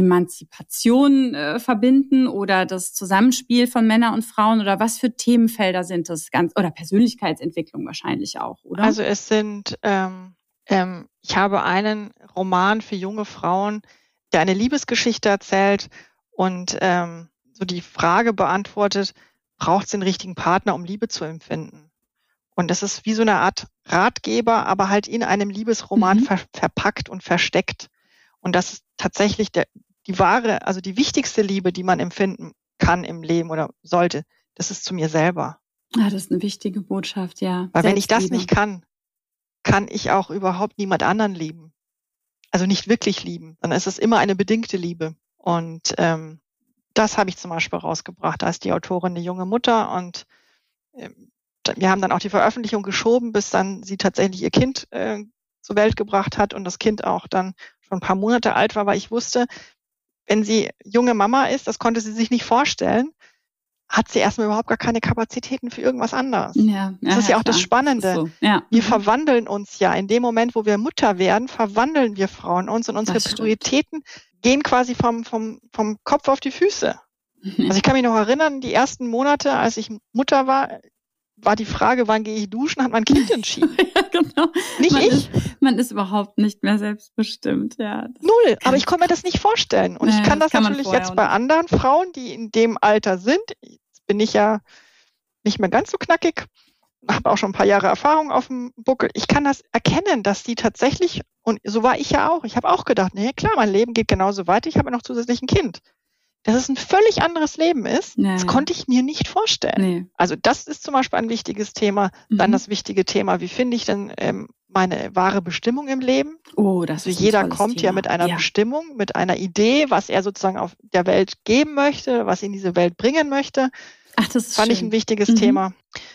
S1: Emanzipation äh, verbinden oder das Zusammenspiel von Männern und Frauen oder was für Themenfelder sind das ganz oder Persönlichkeitsentwicklung wahrscheinlich auch, oder?
S2: Also es sind, ähm, ähm, ich habe einen Roman für junge Frauen, der eine Liebesgeschichte erzählt und ähm, so die Frage beantwortet, braucht es den richtigen Partner, um Liebe zu empfinden? Und das ist wie so eine Art Ratgeber, aber halt in einem Liebesroman
S1: Mhm.
S2: ver- verpackt und versteckt. Und das ist tatsächlich der, die wahre, also die wichtigste Liebe, die man empfinden kann im Leben oder sollte. Das ist zu mir selber.
S1: Ah, das ist eine wichtige Botschaft, ja.
S2: Weil wenn ich das
S1: Selbstliebe.
S2: nicht kann, kann ich auch überhaupt niemand anderen lieben. Also nicht wirklich lieben, sondern es ist immer eine bedingte Liebe. Und ähm, das habe ich zum Beispiel rausgebracht. Da ist die Autorin eine junge Mutter und ähm, wir haben dann auch die Veröffentlichung geschoben, bis dann sie tatsächlich ihr Kind äh, zur Welt gebracht hat und das Kind auch dann schon ein paar Monate alt war, weil ich wusste, wenn sie junge Mama ist, das konnte sie sich nicht vorstellen, hat sie erstmal überhaupt gar keine Kapazitäten für irgendwas anderes.
S1: Ja,
S2: Das ist ja auch das
S1: klar.
S2: Spannende.
S1: Das ist so. Ja.
S2: Wir
S1: Mhm.
S2: verwandeln uns ja. In dem Moment, wo wir Mutter werden, verwandeln wir Frauen uns und unsere
S1: Das stimmt.
S2: Prioritäten gehen quasi vom, vom, vom Kopf auf die Füße. Also ich kann mich noch erinnern, die ersten Monate, als ich Mutter war, war die Frage, wann gehe ich duschen, hat mein Kind entschieden.
S1: Ja, genau.
S2: Nicht
S1: man
S2: ich.
S1: Ist, man ist überhaupt nicht mehr selbstbestimmt, ja.
S2: Null. Aber ich konnte mir das nicht vorstellen. Und
S1: Ja,
S2: ich kann
S1: das
S2: das
S1: kann man
S2: natürlich
S1: vorher
S2: jetzt
S1: auch
S2: bei
S1: nicht.
S2: anderen Frauen, die in dem Alter sind. Jetzt bin ich ja nicht mehr ganz so knackig, habe auch schon ein paar Jahre Erfahrung auf dem Buckel. Ich kann das erkennen, dass die tatsächlich, und so war ich ja auch, ich habe auch gedacht, nee, klar, mein Leben geht genauso weiter, ich habe noch zusätzlich ein Kind. Dass es ein völlig anderes Leben ist,
S1: Ja,
S2: das
S1: ja.
S2: konnte ich mir nicht vorstellen.
S1: Nee.
S2: Also das ist zum Beispiel ein wichtiges Thema. Dann
S1: Mhm.
S2: das wichtige Thema, wie finde ich denn ähm, meine wahre Bestimmung im Leben?
S1: Oh, das
S2: Also
S1: ist ein
S2: jeder
S1: tolles
S2: kommt
S1: Thema.
S2: ja mit einer
S1: ja.
S2: Bestimmung, mit einer Idee, was er sozusagen auf der Welt geben möchte, was ihn in diese Welt bringen möchte.
S1: Ach, das ist
S2: Fand
S1: schön.
S2: ich ein wichtiges
S1: Mhm.
S2: Thema.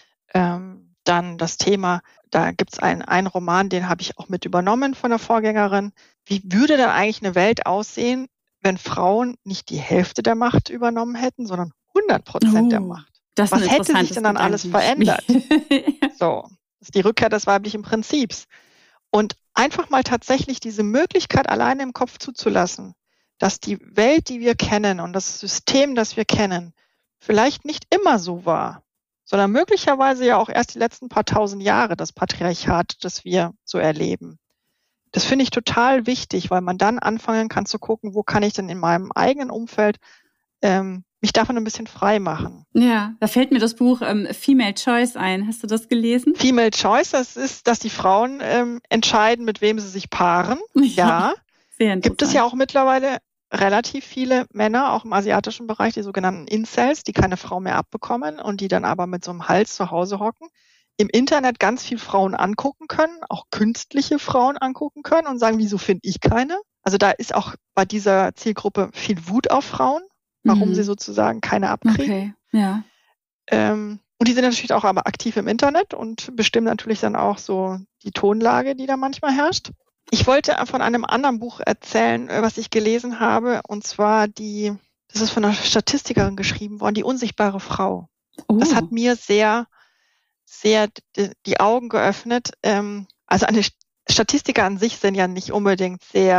S2: Ähm, dann das Thema, da gibt es einen, einen Roman, den habe ich auch mit übernommen von der Vorgängerin. Wie würde dann eigentlich eine Welt aussehen, wenn Frauen nicht die Hälfte der Macht übernommen hätten, sondern hundert Prozent der
S1: Oh,
S2: Macht?
S1: das ist
S2: Was
S1: ein
S2: hätte sich
S1: interessantes
S2: denn dann alles
S1: Gedankenspiel.
S2: So, das ist die Rückkehr des weiblichen Prinzips. Und einfach mal tatsächlich diese Möglichkeit alleine im Kopf zuzulassen, dass die Welt, die wir kennen und das System, das wir kennen, vielleicht nicht immer so war, sondern möglicherweise ja auch erst die letzten paar tausend Jahre das Patriarchat, das wir so erleben. Das finde ich total wichtig, weil man dann anfangen kann zu gucken, wo kann ich denn in meinem eigenen Umfeld ähm, mich davon ein bisschen frei machen.
S1: Ja, da fällt mir das Buch ähm, Female Choice ein. Hast du das gelesen?
S2: Female Choice, das ist, dass die Frauen ähm, entscheiden, mit wem sie sich paaren. Ja,
S1: sehr interessant.
S2: gibt es ja auch mittlerweile relativ viele Männer, auch im asiatischen Bereich, die sogenannten Incels, die keine Frau mehr abbekommen und die dann aber mit so einem Hals zu Hause hocken, im Internet ganz viel Frauen angucken können, auch künstliche Frauen angucken können und sagen, wieso finde ich keine? Also da ist auch bei dieser Zielgruppe viel Wut auf Frauen, warum
S1: Mhm.
S2: sie sozusagen keine abkriegen.
S1: Okay, ja.
S2: Ähm, und die sind natürlich auch aber aktiv im Internet und bestimmen natürlich dann auch so die Tonlage, die da manchmal herrscht. Ich wollte von einem anderen Buch erzählen, was ich gelesen habe, und zwar die, das ist von einer Statistikerin geschrieben worden, die unsichtbare Frau.
S1: Oh.
S2: Das hat mir sehr, sehr die, die Augen geöffnet. Ähm, also eine Statistiker an sich sind ja nicht unbedingt sehr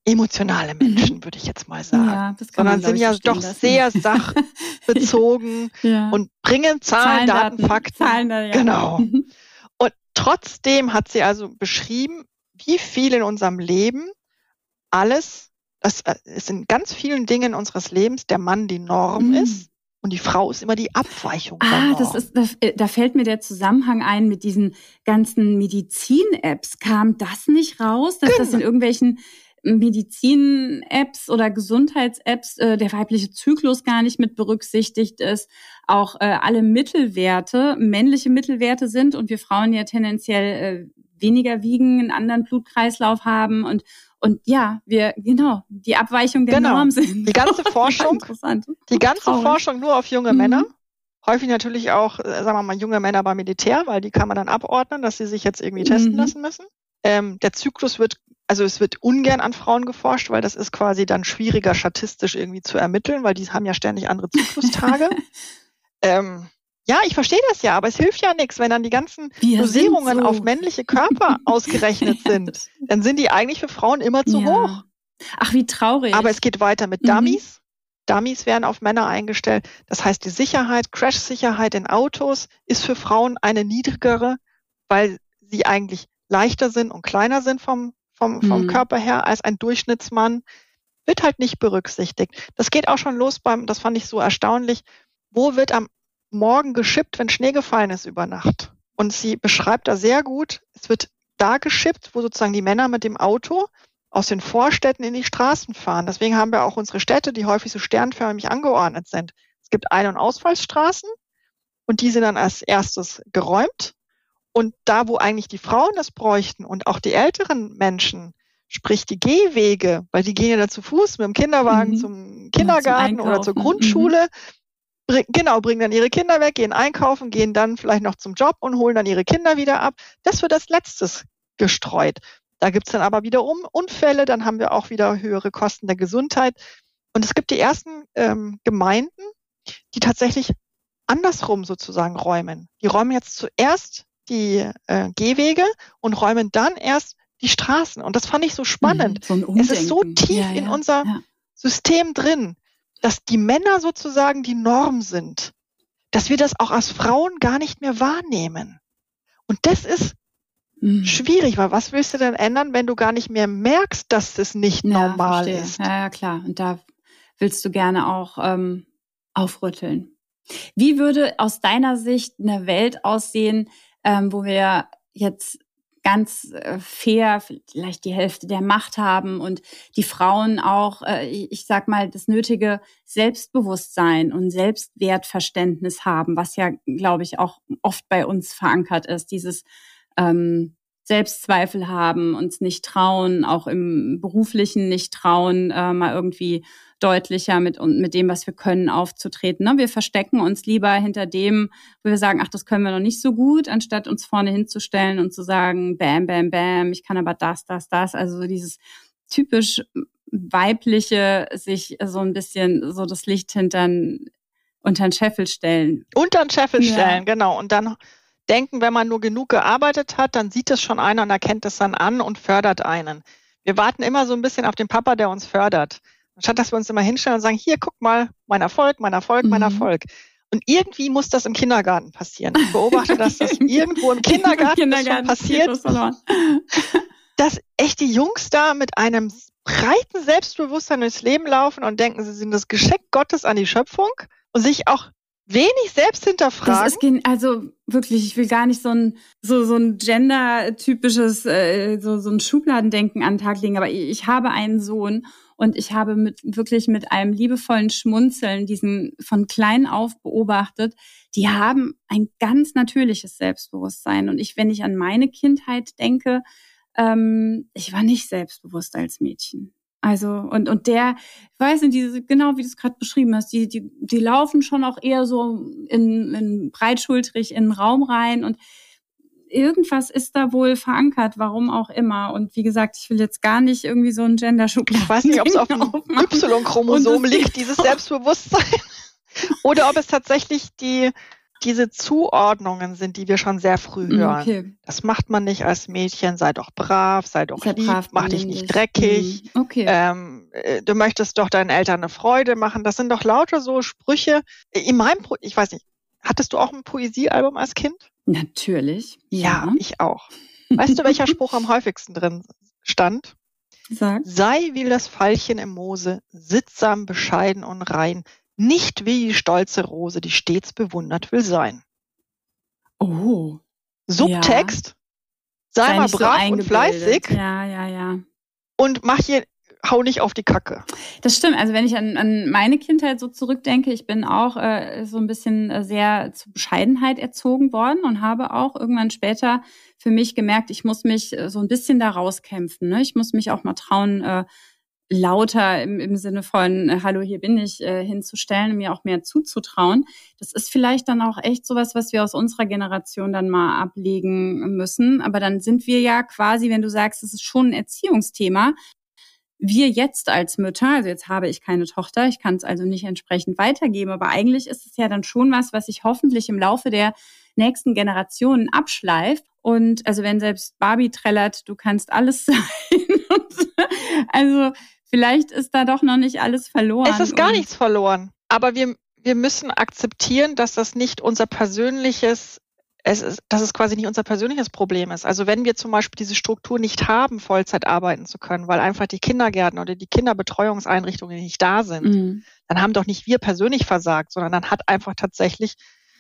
S2: emotionale Menschen, würde ich jetzt mal sagen.
S1: Ja, das kann
S2: Sondern
S1: man,
S2: sind
S1: ich,
S2: ja
S1: verstehen
S2: doch
S1: lassen.
S2: sehr sachbezogen
S1: ja.
S2: und bringen Zahlen,
S1: Zahlen,
S2: Daten,
S1: Daten,
S2: Fakten.
S1: Zahlen, ja.
S2: Genau. Und trotzdem hat sie also beschrieben, wie viel in unserem Leben alles, das ist in ganz vielen Dingen unseres Lebens der Mann die Norm
S1: Mhm.
S2: ist und die Frau ist immer die Abweichung der
S1: Ah,
S2: Norm.
S1: das ist, da, da fällt mir der Zusammenhang ein mit diesen ganzen Medizin-Apps. Kam das nicht raus, dass
S2: Genau.
S1: das in irgendwelchen Medizin-Apps oder Gesundheits-Apps äh, der weibliche Zyklus gar nicht mit berücksichtigt ist, auch äh, alle Mittelwerte männliche Mittelwerte sind und wir Frauen ja tendenziell äh, weniger wiegen, einen anderen Blutkreislauf haben und und ja, wir genau die Abweichung der
S2: genau.
S1: Norm sind.
S2: Die ganze Forschung, die ganze
S1: Traurig.
S2: Forschung nur auf junge
S1: Mhm.
S2: Männer. Häufig natürlich auch, äh, sagen wir mal, junge Männer beim Militär, weil die kann man dann abordnen, dass sie sich jetzt irgendwie
S1: Mhm.
S2: testen lassen müssen. Ähm, der Zyklus wird, also es wird ungern an Frauen geforscht, weil das ist quasi dann schwieriger statistisch irgendwie zu ermitteln, weil die haben ja ständig andere Zyklustage. ähm, ja, ich verstehe das ja, aber es hilft ja nichts, wenn dann die ganzen
S1: Wir
S2: Dosierungen
S1: sind so.
S2: auf männliche Körper ausgerechnet sind. Dann sind die eigentlich für Frauen immer zu
S1: Ja.
S2: hoch.
S1: Ach, wie traurig.
S2: Aber es geht weiter mit
S1: Mhm.
S2: Dummies. Dummies werden auf Männer eingestellt. Das heißt, die Sicherheit, Crash-Sicherheit in Autos ist für Frauen eine niedrigere, weil sie eigentlich leichter sind und kleiner sind vom, vom, vom
S1: Mhm.
S2: Körper her als ein Durchschnittsmann. Wird halt nicht berücksichtigt. Das geht auch schon los beim, das fand ich so erstaunlich, wo wird am Morgen geschippt, wenn Schnee gefallen ist über Nacht? Und sie beschreibt da sehr gut, es wird da geschippt, wo sozusagen die Männer mit dem Auto aus den Vorstädten in die Straßen fahren. Deswegen haben wir auch unsere Städte, die häufig so sternförmig angeordnet sind. Es gibt Ein- und Ausfallstraßen und die sind dann als erstes geräumt. Und da, wo eigentlich die Frauen das bräuchten und auch die älteren Menschen, sprich die Gehwege, weil die gehen ja dann zu Fuß mit dem Kinderwagen
S1: Mhm.
S2: zum Kindergarten
S1: zum
S2: oder zur
S1: Einkaufen.
S2: Grundschule, bring, genau, bringen dann ihre Kinder weg, gehen einkaufen, gehen dann vielleicht noch zum Job und holen dann ihre Kinder wieder ab. Das wird als letztes gestreut. Da gibt's dann aber wiederum Unfälle, dann haben wir auch wieder höhere Kosten der Gesundheit. Und es gibt die ersten ähm, Gemeinden, die tatsächlich andersrum sozusagen räumen. Die räumen jetzt zuerst die äh, Gehwege und räumen dann erst die Straßen. Und das fand ich so spannend.
S1: Mhm, so ein
S2: es ist so
S1: Umdenken.
S2: tief
S1: Ja,
S2: in
S1: ja,
S2: unser
S1: ja.
S2: System drin, dass die Männer sozusagen die Norm sind, dass wir das auch als Frauen gar nicht mehr wahrnehmen. Und das ist
S1: Mhm.
S2: schwierig, weil was willst du denn ändern, wenn du gar nicht mehr merkst, dass das nicht
S1: Ja,
S2: normal
S1: verstehe.
S2: ist?
S1: Ja, ja, klar. Und da willst du gerne auch ähm, aufrütteln. Wie würde aus deiner Sicht eine Welt aussehen, ähm, wo wir jetzt ganz äh, fair vielleicht die Hälfte der Macht haben und die Frauen auch, äh, ich sag mal, das nötige Selbstbewusstsein und Selbstwertverständnis haben, was ja, glaube ich, auch oft bei uns verankert ist, dieses ähm, Selbstzweifel haben, uns nicht trauen, auch im Beruflichen nicht trauen, äh, mal irgendwie deutlicher mit, mit dem, was wir können, aufzutreten. Ne? Wir verstecken uns lieber hinter dem, wo wir sagen, ach, das können wir noch nicht so gut, anstatt uns vorne hinzustellen und zu sagen, bam, bam, bam, ich kann aber das, das, das. Also so dieses typisch weibliche, sich so ein bisschen so das Licht hintern, unter den Scheffel stellen.
S2: Unter den Scheffel
S1: Ja.
S2: stellen, genau. Und dann denken, wenn man nur genug gearbeitet hat, dann sieht es schon einer und erkennt es dann an und fördert einen. Wir warten immer so ein bisschen auf den Papa, der uns fördert. Anstatt dass wir uns immer hinstellen und sagen, hier, guck mal, mein Erfolg, mein Erfolg, mein
S1: Mhm.
S2: Erfolg. Und irgendwie muss das im Kindergarten passieren. Ich beobachte, dass das irgendwo im Kindergarten,
S1: Kindergarten
S2: das schon passiert,
S1: geht was verloren.
S2: dass echt die Jungs da mit einem breiten Selbstbewusstsein durchs Leben laufen und denken, sie sind das Geschenk Gottes an die Schöpfung und sich auch wenig selbst hinterfragen.
S1: Das ist gen- also wirklich, ich will gar nicht so ein so so ein gender-typisches äh, so so ein Schubladendenken an den Tag legen, aber ich, ich habe einen Sohn und ich habe mit wirklich mit einem liebevollen Schmunzeln diesen von klein auf beobachtet. Die haben ein ganz natürliches Selbstbewusstsein und ich, wenn ich an meine Kindheit denke, ähm, ich war nicht selbstbewusst als Mädchen. Also, und, und der, ich weiß nicht, diese, genau wie du es gerade beschrieben hast, die, die, die laufen schon auch eher so in, in breitschultrig in den Raum rein und irgendwas ist da wohl verankert, warum auch immer. Und wie gesagt, ich will jetzt gar nicht irgendwie so ein Gender-Schubladen.
S2: Ich weiß nicht, ob es auf dem Y-Chromosom liegt, dieses Selbstbewusstsein. Oder ob es tatsächlich die diese Zuordnungen sind, die wir schon sehr früh hören.
S1: Okay.
S2: Das macht man nicht als Mädchen, sei doch brav, sei doch
S1: Sei
S2: lieb,
S1: brav,
S2: mach dich nicht
S1: männlich.
S2: dreckig.
S1: Mhm. Okay.
S2: Ähm, äh, du möchtest doch deinen Eltern eine Freude machen. Das sind doch lauter so Sprüche. In meinem, Pro- ich weiß nicht, hattest du auch ein Poesiealbum als Kind?
S1: Natürlich.
S2: Ja, ich auch. Weißt du, welcher Spruch am häufigsten drin stand?
S1: Sag.
S2: Sei wie das Veilchen im Moose, sittsam, bescheiden und rein, nicht wie die stolze Rose, die stets bewundert will sein.
S1: Oh.
S2: Subtext, sei,
S1: Sei
S2: mal
S1: nicht so
S2: brav und
S1: eingebildet.
S2: fleißig
S1: Ja, ja, ja.
S2: und mach hier, hau nicht auf die Kacke.
S1: Das stimmt. Also wenn ich an, an meine Kindheit so zurückdenke, ich bin auch äh, so ein bisschen äh, sehr zur Bescheidenheit erzogen worden und habe auch irgendwann später für mich gemerkt, ich muss mich äh, so ein bisschen da rauskämpfen. Ne? Ich muss mich auch mal trauen, äh, lauter im, im Sinne von äh, Hallo, hier bin ich, äh, hinzustellen und mir auch mehr zuzutrauen. Das ist vielleicht dann auch echt sowas, was wir aus unserer Generation dann mal ablegen müssen. Aber dann sind wir ja quasi, wenn du sagst, das ist schon ein Erziehungsthema, wir jetzt als Mütter, also jetzt habe ich keine Tochter, ich kann es also nicht entsprechend weitergeben, aber eigentlich ist es ja dann schon was, was sich hoffentlich im Laufe der nächsten Generationen abschleift. Und also wenn selbst Barbie trällert, du kannst alles sein. Also vielleicht ist da doch noch nicht alles verloren.
S2: Es ist gar nichts verloren. Aber wir, wir müssen akzeptieren, dass das nicht unser persönliches Es ist, dass es quasi nicht unser persönliches Problem ist. Also wenn wir zum Beispiel diese Struktur nicht haben, Vollzeit arbeiten zu können, weil einfach die Kindergärten oder die Kinderbetreuungseinrichtungen nicht da sind,
S1: Mhm.
S2: dann haben doch nicht wir persönlich versagt, sondern dann hat einfach tatsächlich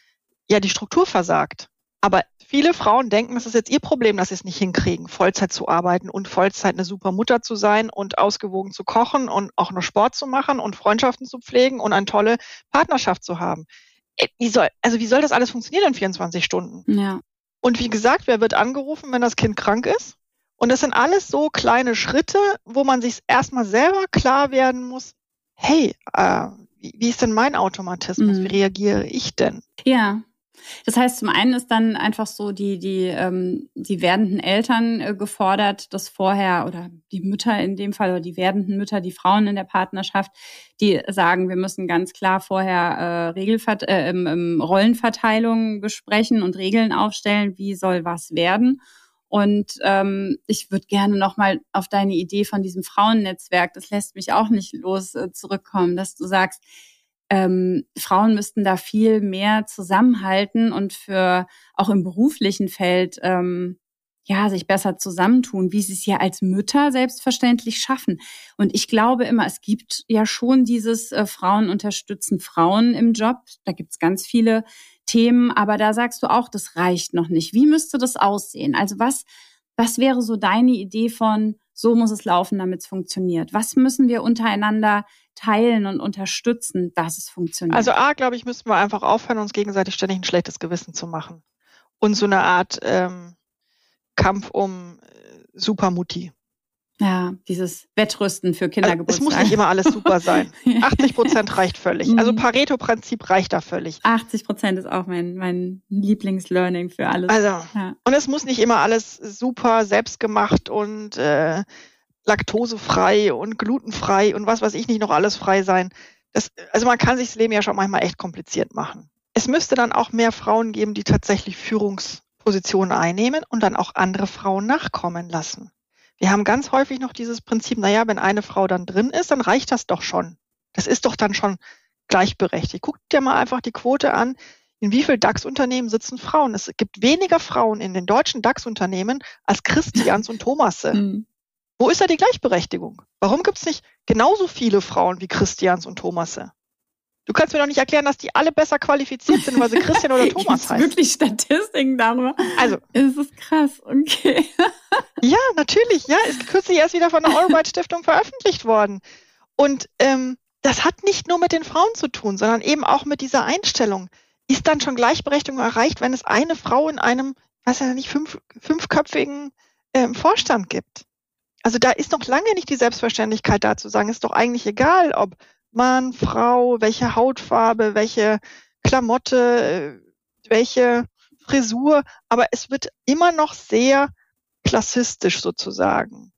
S2: ja die Struktur versagt. Aber viele Frauen denken, es ist jetzt ihr Problem, dass sie es nicht hinkriegen, Vollzeit zu arbeiten und Vollzeit eine super Mutter zu sein und ausgewogen zu kochen und auch noch Sport zu machen und Freundschaften zu pflegen und eine tolle Partnerschaft zu haben. Wie soll, also wie soll das alles funktionieren in vierundzwanzig Stunden?
S1: Ja.
S2: Und wie gesagt, wer wird angerufen, wenn das Kind krank ist? Und das sind alles so kleine Schritte, wo man sich erstmal selber klar werden muss, hey, äh, wie, wie ist denn mein Automatismus?
S1: Mhm.
S2: Wie reagiere ich denn?
S1: Ja. Das heißt, zum einen ist dann einfach so die die ähm, die werdenden Eltern äh, gefordert, das vorher oder die Mütter in dem Fall oder die werdenden Mütter, die Frauen in der Partnerschaft, die sagen, wir müssen ganz klar vorher äh, Regelvert äh, ähm, ähm, Rollenverteilung besprechen und Regeln aufstellen, wie soll was werden. Und ähm, ich würde gerne nochmal auf deine Idee von diesem Frauennetzwerk, das lässt mich auch nicht los, äh, zurückkommen, dass du sagst, Ähm, Frauen müssten da viel mehr zusammenhalten und für auch im beruflichen Feld ähm, ja sich besser zusammentun, wie sie es ja als Mütter selbstverständlich schaffen. Und ich glaube immer, es gibt ja schon dieses äh, Frauen unterstützen Frauen im Job. Da gibt's ganz viele Themen, aber da sagst du auch, das reicht noch nicht. Wie müsste das aussehen? Also was, was wäre so deine Idee von, so muss es laufen, damit es funktioniert? Was müssen wir untereinander teilen und unterstützen, dass es funktioniert?
S2: Also A, glaube ich, müssten wir einfach aufhören, uns gegenseitig ständig ein schlechtes Gewissen zu machen. Und so eine Art ähm, Kampf um äh, Supermutti.
S1: Ja, dieses Wettrüsten für
S2: Also, es
S1: Kindergeburtstag.
S2: muss nicht immer alles super sein. achtzig Prozent reicht völlig. Also
S1: Mhm.
S2: Pareto-Prinzip reicht da völlig.
S1: achtzig Prozent ist auch mein, mein Lieblingslearning für alles.
S2: Also,
S1: Ja.
S2: und es muss nicht immer alles super selbstgemacht und äh, laktosefrei und glutenfrei und was weiß ich nicht noch alles frei sein. Das, also man kann sich das Leben ja schon manchmal echt kompliziert machen. Es müsste dann auch mehr Frauen geben, die tatsächlich Führungspositionen einnehmen und dann auch andere Frauen nachkommen lassen. Wir haben ganz häufig noch dieses Prinzip, naja, wenn eine Frau dann drin ist, dann reicht das doch schon. Das ist doch dann schon gleichberechtigt. Guck dir mal einfach die Quote an, in wie viel DAX-Unternehmen sitzen Frauen. Es gibt weniger Frauen in den deutschen DAX-Unternehmen als Christians und Thomasse.
S1: Mhm.
S2: Wo ist da die Gleichberechtigung? Warum gibt es nicht genauso viele Frauen wie Christians und Thomasse? Du kannst mir doch nicht erklären, dass die alle besser qualifiziert sind, weil sie Christian oder Thomas
S1: Gibt's
S2: heißen.
S1: wirklich Statistiken darüber?
S2: Also,
S1: Es ist krass, okay.
S2: ja, natürlich. Ja, ist kürzlich erst wieder von der Allbright-Stiftung veröffentlicht worden. Und ähm, das hat nicht nur mit den Frauen zu tun, sondern eben auch mit dieser Einstellung. Ist dann schon Gleichberechtigung erreicht, wenn es eine Frau in einem, weiß ja nicht, fünf, fünfköpfigen ähm, Vorstand gibt? Also da ist noch lange nicht die Selbstverständlichkeit da zu sagen, ist doch eigentlich egal, ob Mann, Frau, welche Hautfarbe, welche Klamotte, welche Frisur, aber es wird immer noch sehr klassistisch sozusagen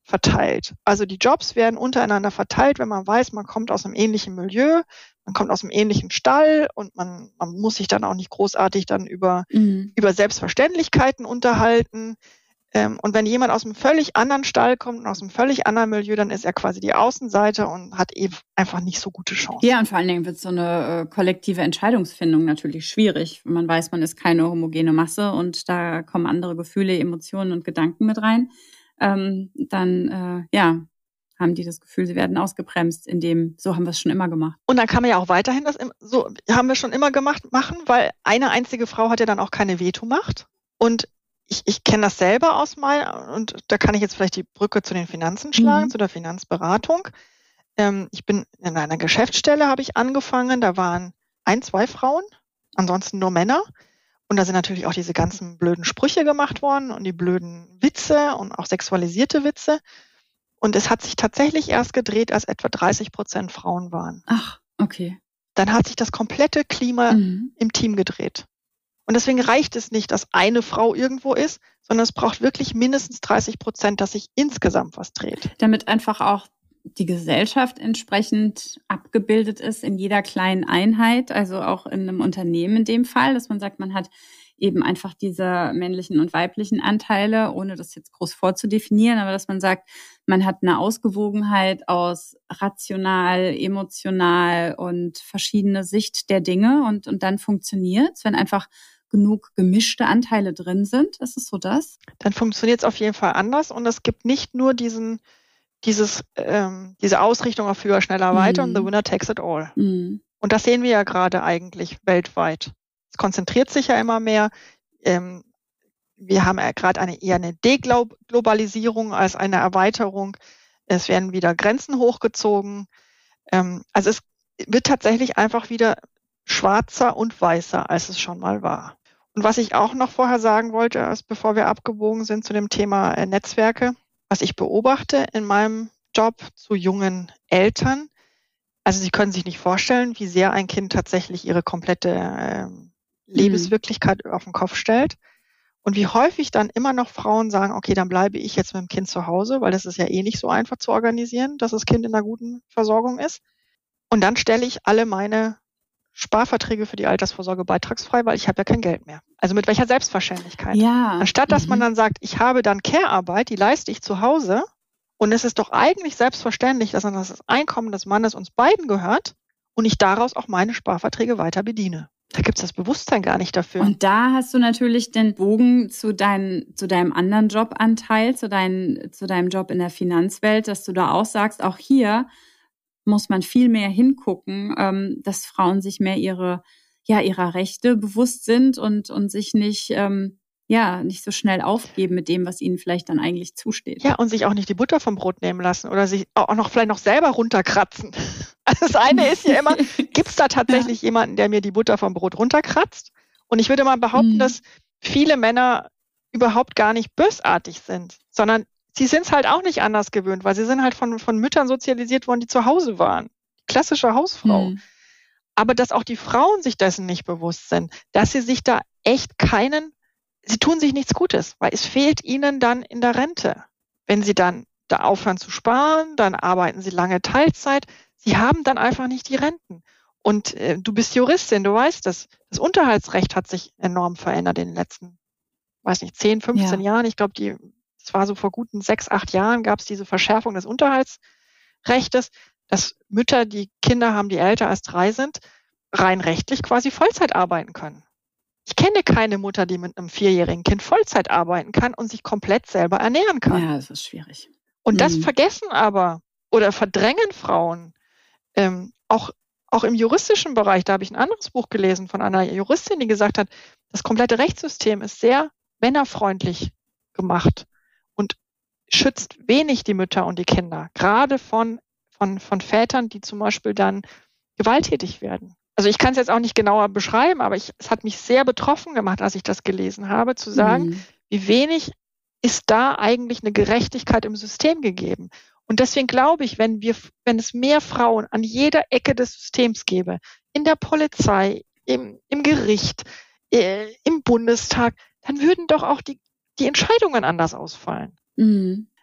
S2: verteilt. Also die Jobs werden untereinander verteilt, wenn man weiß, man kommt aus einem ähnlichen Milieu, man kommt aus einem ähnlichen Stall und man, man muss sich dann auch nicht großartig dann über, mhm. über Selbstverständlichkeiten unterhalten. Ähm, und wenn jemand aus einem völlig anderen Stall kommt und aus einem völlig anderen Milieu, dann ist er quasi die Außenseite und hat eben einfach nicht so gute Chancen.
S1: Ja, und vor allen Dingen wird so eine äh, kollektive Entscheidungsfindung natürlich schwierig. Man weiß, man ist keine homogene Masse und da kommen andere Gefühle, Emotionen und Gedanken mit rein. Ähm, dann, äh, ja, haben die das Gefühl, sie werden ausgebremst, indem, so haben wir es schon immer gemacht.
S2: Und dann kann man ja auch weiterhin das, so haben wir schon immer gemacht, machen, weil eine einzige Frau hat ja dann auch keine Vetomacht. Und Ich, ich kenne das selber aus meiner, und da kann ich jetzt vielleicht die Brücke zu den Finanzen schlagen, mhm. zu der Finanzberatung. Ähm, ich bin in einer Geschäftsstelle, habe ich angefangen, da waren ein, zwei Frauen, ansonsten nur Männer. Und da sind natürlich auch diese ganzen blöden Sprüche gemacht worden und die blöden Witze und auch sexualisierte Witze. Und es hat sich tatsächlich erst gedreht, als etwa dreißig Prozent Frauen waren.
S1: Ach, okay.
S2: Dann hat sich das komplette Klima mhm. im Team gedreht. Und deswegen reicht es nicht, dass eine Frau irgendwo ist, sondern es braucht wirklich mindestens dreißig Prozent, dass sich insgesamt was dreht.
S1: Damit einfach auch die Gesellschaft entsprechend abgebildet ist in jeder kleinen Einheit, also auch in einem Unternehmen in dem Fall, dass man sagt, man hat eben einfach diese männlichen und weiblichen Anteile, ohne das jetzt groß vorzudefinieren, aber dass man sagt, man hat eine Ausgewogenheit aus rational, emotional und verschiedene Sicht der Dinge und, und dann funktioniert es, wenn einfach genug gemischte Anteile drin sind. Ist es so das?
S2: Dann funktioniert es auf jeden Fall anders und es gibt nicht nur diesen, dieses, ähm, diese Ausrichtung auf höher, schneller, weiter mm. und the winner takes it all. Mm. Und das sehen wir ja gerade eigentlich weltweit. Es konzentriert sich ja immer mehr. Ähm, wir haben ja gerade eine eher eine Deglobalisierung als eine Erweiterung. Es werden wieder Grenzen hochgezogen. Ähm, also es wird tatsächlich einfach wieder schwarzer und weißer, als es schon mal war. Und was ich auch noch vorher sagen wollte, ist, bevor wir abgebogen sind zu dem Thema äh, Netzwerke, was ich beobachte in meinem Job zu jungen Eltern, also Sie können sich nicht vorstellen, wie sehr ein Kind tatsächlich ihre komplette äh, Lebenswirklichkeit mhm. auf den Kopf stellt. Und wie häufig dann immer noch Frauen sagen, okay, dann bleibe ich jetzt mit dem Kind zu Hause, weil das ist ja eh nicht so einfach zu organisieren, dass das Kind in einer guten Versorgung ist. Und dann stelle ich alle meine Sparverträge für die Altersvorsorge beitragsfrei, weil ich habe ja kein Geld mehr. Also mit welcher Selbstverständlichkeit?
S1: Ja.
S2: Anstatt, dass
S1: mhm.
S2: man dann sagt, ich habe dann Care-Arbeit, die leiste ich zu Hause und es ist doch eigentlich selbstverständlich, dass das Einkommen des Mannes uns beiden gehört und ich daraus auch meine Sparverträge weiter bediene. Da gibt es das Bewusstsein gar nicht dafür.
S1: Und da hast du natürlich den Bogen zu, dein, zu deinem anderen Jobanteil, zu, dein, zu deinem Job in der Finanzwelt, dass du da auch sagst, auch hier muss man viel mehr hingucken, ähm, dass Frauen sich mehr ihre, ja, ihrer Rechte bewusst sind und, und sich nicht, ähm, ja, nicht so schnell aufgeben mit dem, was ihnen vielleicht dann eigentlich zusteht.
S2: Ja, und sich auch nicht die Butter vom Brot nehmen lassen oder sich auch noch vielleicht noch selber runterkratzen. Also das eine ist ja immer, gibt es da tatsächlich ja. jemanden, der mir die Butter vom Brot runterkratzt? Und ich würde mal behaupten, mhm. dass viele Männer überhaupt gar nicht bösartig sind, sondern sie sind es halt auch nicht anders gewöhnt, weil sie sind halt von, von Müttern sozialisiert worden, die zu Hause waren. Klassische Hausfrau. Mhm. Aber dass auch die Frauen sich dessen nicht bewusst sind, dass sie sich da echt keinen, sie tun sich nichts Gutes, weil es fehlt ihnen dann in der Rente. Wenn sie dann da aufhören zu sparen, dann arbeiten sie lange Teilzeit. Sie haben dann einfach nicht die Renten. Und äh, du bist Juristin, du weißt das. Das Unterhaltsrecht hat sich enorm verändert in den letzten, weiß nicht, zehn, fünfzehn ja. Jahren. Ich glaube, die Es war so vor guten sechs, acht Jahren gab es diese Verschärfung des Unterhaltsrechtes, dass Mütter, die Kinder haben, die älter als drei sind, rein rechtlich quasi Vollzeit arbeiten können. Ich kenne keine Mutter, die mit einem vierjährigen Kind Vollzeit arbeiten kann und sich komplett selber ernähren kann.
S1: Ja, das ist schwierig.
S2: Und
S1: mhm.
S2: das vergessen aber oder verdrängen Frauen. Ähm, auch, auch im juristischen Bereich, da habe ich ein anderes Buch gelesen von einer Juristin, die gesagt hat, das komplette Rechtssystem ist sehr männerfreundlich gemacht und schützt wenig die Mütter und die Kinder, gerade von, von, von Vätern, die zum Beispiel dann gewalttätig werden. Also ich kann es jetzt auch nicht genauer beschreiben, aber ich, es hat mich sehr betroffen gemacht, als ich das gelesen habe, zu sagen, mhm. wie wenig ist da eigentlich eine Gerechtigkeit im System gegeben. Und deswegen glaube ich, wenn wir, wenn es mehr Frauen an jeder Ecke des Systems gäbe, in der Polizei, im, im Gericht, äh, im Bundestag, dann würden doch auch die, die Entscheidungen anders ausfallen.
S1: Mhm.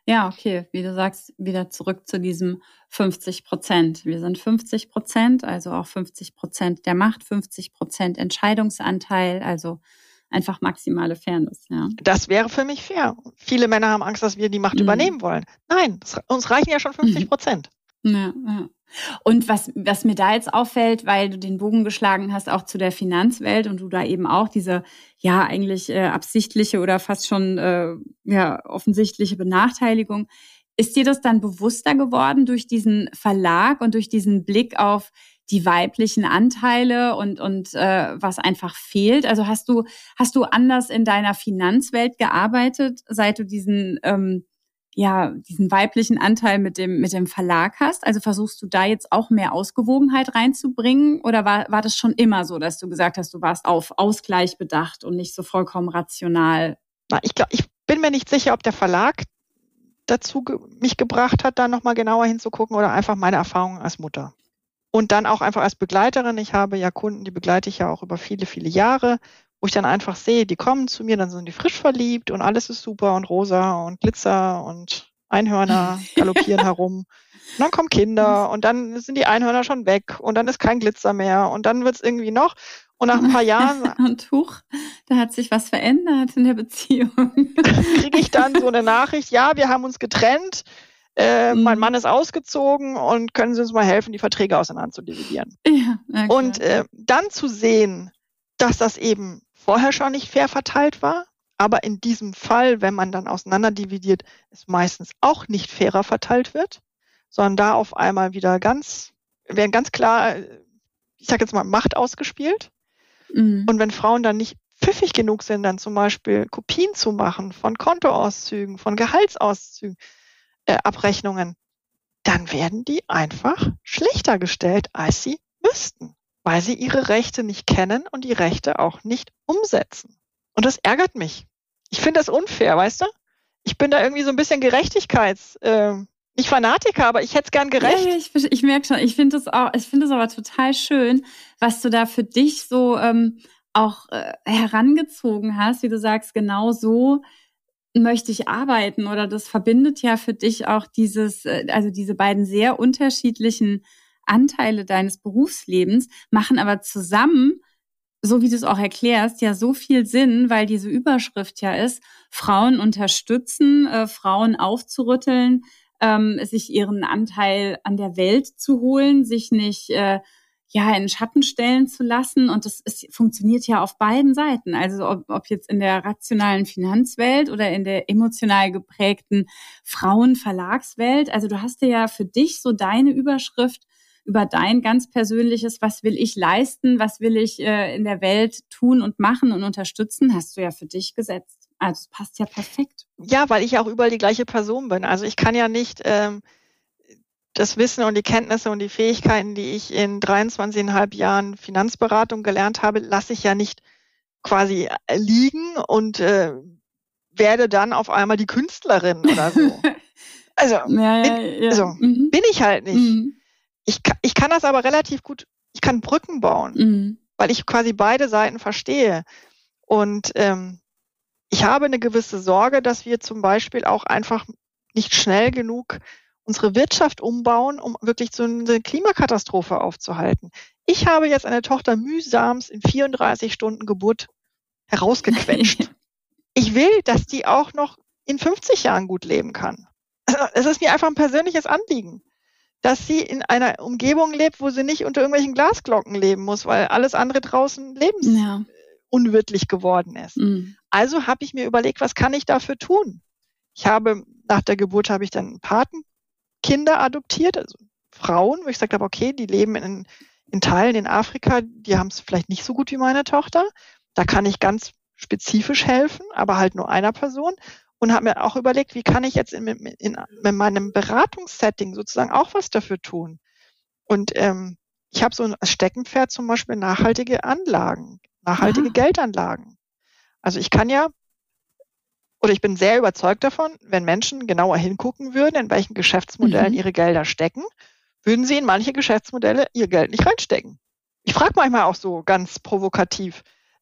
S1: Ja, okay, wie du sagst, wieder zurück zu diesem fünfzig Prozent. Wir sind fünfzig Prozent, also auch fünfzig Prozent der Macht, fünfzig Prozent Entscheidungsanteil, also einfach maximale Fairness, ja.
S2: Das wäre für mich fair. Viele Männer haben Angst, dass wir die Macht mhm. übernehmen wollen. Nein, das, uns reichen ja schon fünfzig Prozent.
S1: Ja, ja. Und was, was mir da jetzt auffällt, weil du den Bogen geschlagen hast, auch zu der Finanzwelt und du da eben auch diese, ja, eigentlich äh, absichtliche oder fast schon äh, ja offensichtliche Benachteiligung, ist dir das dann bewusster geworden durch diesen Verlag und durch diesen Blick auf die weiblichen Anteile und und äh, was einfach fehlt? Also hast du hast du anders in deiner Finanzwelt gearbeitet, seit du diesen ähm, ja, diesen weiblichen Anteil mit dem, mit dem Verlag hast? Also versuchst du da jetzt auch mehr Ausgewogenheit reinzubringen? Oder war, war das schon immer so, dass du gesagt hast, du warst auf Ausgleich bedacht und nicht so vollkommen rational?
S2: Na, ich glaube, ich bin mir nicht sicher, ob der Verlag dazu ge- mich gebracht hat, da nochmal genauer hinzugucken oder einfach meine Erfahrungen als Mutter. Und dann auch einfach als Begleiterin. Ich habe ja Kunden, die begleite ich ja auch über viele, viele Jahre, wo ich dann einfach sehe, die kommen zu mir, dann sind die frisch verliebt und alles ist super und rosa und Glitzer und Einhörner galoppieren herum. Und dann kommen Kinder und dann sind die Einhörner schon weg und dann ist kein Glitzer mehr und dann wird es irgendwie noch. Und nach ein paar Jahren...
S1: Und huch, da hat sich was verändert in der Beziehung.
S2: Kriege ich dann so eine Nachricht, ja, wir haben uns getrennt, äh, mhm. mein Mann ist ausgezogen und können Sie uns mal helfen, die Verträge auseinander zu dividieren.
S1: Ja, okay.
S2: Und äh, dann zu sehen, dass das eben vorher schon nicht fair verteilt war, aber in diesem Fall, wenn man dann auseinander dividiert, es meistens auch nicht fairer verteilt wird, sondern da auf einmal wieder ganz, werden ganz klar, ich sage jetzt mal, Macht ausgespielt. Mhm. Und wenn Frauen dann nicht pfiffig genug sind, dann zum Beispiel Kopien zu machen von Kontoauszügen, von Gehaltsauszügen, äh, Abrechnungen, dann werden die einfach schlechter gestellt, als sie müssten, weil sie ihre Rechte nicht kennen und die Rechte auch nicht umsetzen. Und das ärgert mich. Ich finde das unfair, weißt du? Ich bin da irgendwie so ein bisschen Gerechtigkeits, äh, nicht Fanatiker, aber ich hätte es gern gerecht.
S1: Ja, ja, ich, ich merke schon, ich finde das auch, ich finde das aber total schön, was du da für dich so ähm, auch äh, herangezogen hast, wie du sagst, genau so möchte ich arbeiten, oder das verbindet ja für dich auch dieses, äh, also diese beiden sehr unterschiedlichen Anteile deines Berufslebens, machen aber zusammen, so wie du es auch erklärst, ja so viel Sinn, weil diese Überschrift ja ist, Frauen unterstützen, äh, Frauen aufzurütteln, ähm, sich ihren Anteil an der Welt zu holen, sich nicht äh, ja in den Schatten stellen zu lassen. Und das ist, funktioniert ja auf beiden Seiten. Also ob, ob jetzt in der rationalen Finanzwelt oder in der emotional geprägten Frauenverlagswelt. Also du hast ja für dich so deine Überschrift über dein ganz persönliches, was will ich leisten, was will ich äh, in der Welt tun und machen und unterstützen, hast du ja für dich gesetzt. Also es passt ja perfekt.
S2: Ja, weil ich ja auch überall die gleiche Person bin. Also ich kann ja nicht ähm, das Wissen und die Kenntnisse und die Fähigkeiten, die ich in dreiundzwanzig Komma fünf Jahren Finanzberatung gelernt habe, lasse ich ja nicht quasi liegen und äh, werde dann auf einmal die Künstlerin oder so. Also, ja, ja, bin, ja. also mhm. bin ich halt nicht. Mhm. Ich, ich kann das aber relativ gut, ich kann Brücken bauen, mhm. weil ich quasi beide Seiten verstehe. Und ähm, ich habe eine gewisse Sorge, dass wir zum Beispiel auch einfach nicht schnell genug unsere Wirtschaft umbauen, um wirklich so eine Klimakatastrophe aufzuhalten. Ich habe jetzt eine Tochter mühsamst in vierunddreißig Stunden Geburt herausgequetscht. Ich will, dass die auch noch in fünfzig Jahren gut leben kann. Also, es ist mir einfach ein persönliches Anliegen, dass sie in einer Umgebung lebt, wo sie nicht unter irgendwelchen Glasglocken leben muss, weil alles andere draußen lebensunwirtlich ja. geworden ist. Mhm. Also habe ich mir überlegt, was kann ich dafür tun? Ich habe, nach der Geburt habe ich dann Patenkinder adoptiert, also Frauen, wo ich gesagt habe, okay, die leben in, in Teilen in Afrika, die haben es vielleicht nicht so gut wie meine Tochter. Da kann ich ganz spezifisch helfen, aber halt nur einer Person. Und habe mir auch überlegt, wie kann ich jetzt in, in, in meinem Beratungssetting sozusagen auch was dafür tun. Und ähm, ich habe so ein Steckenpferd zum Beispiel nachhaltige Anlagen, nachhaltige ah. Geldanlagen. Also ich kann ja, oder ich bin sehr überzeugt davon, wenn Menschen genauer hingucken würden, in welchen Geschäftsmodellen mhm. ihre Gelder stecken, würden sie in manche Geschäftsmodelle ihr Geld nicht reinstecken. Ich frage manchmal auch so ganz provokativ,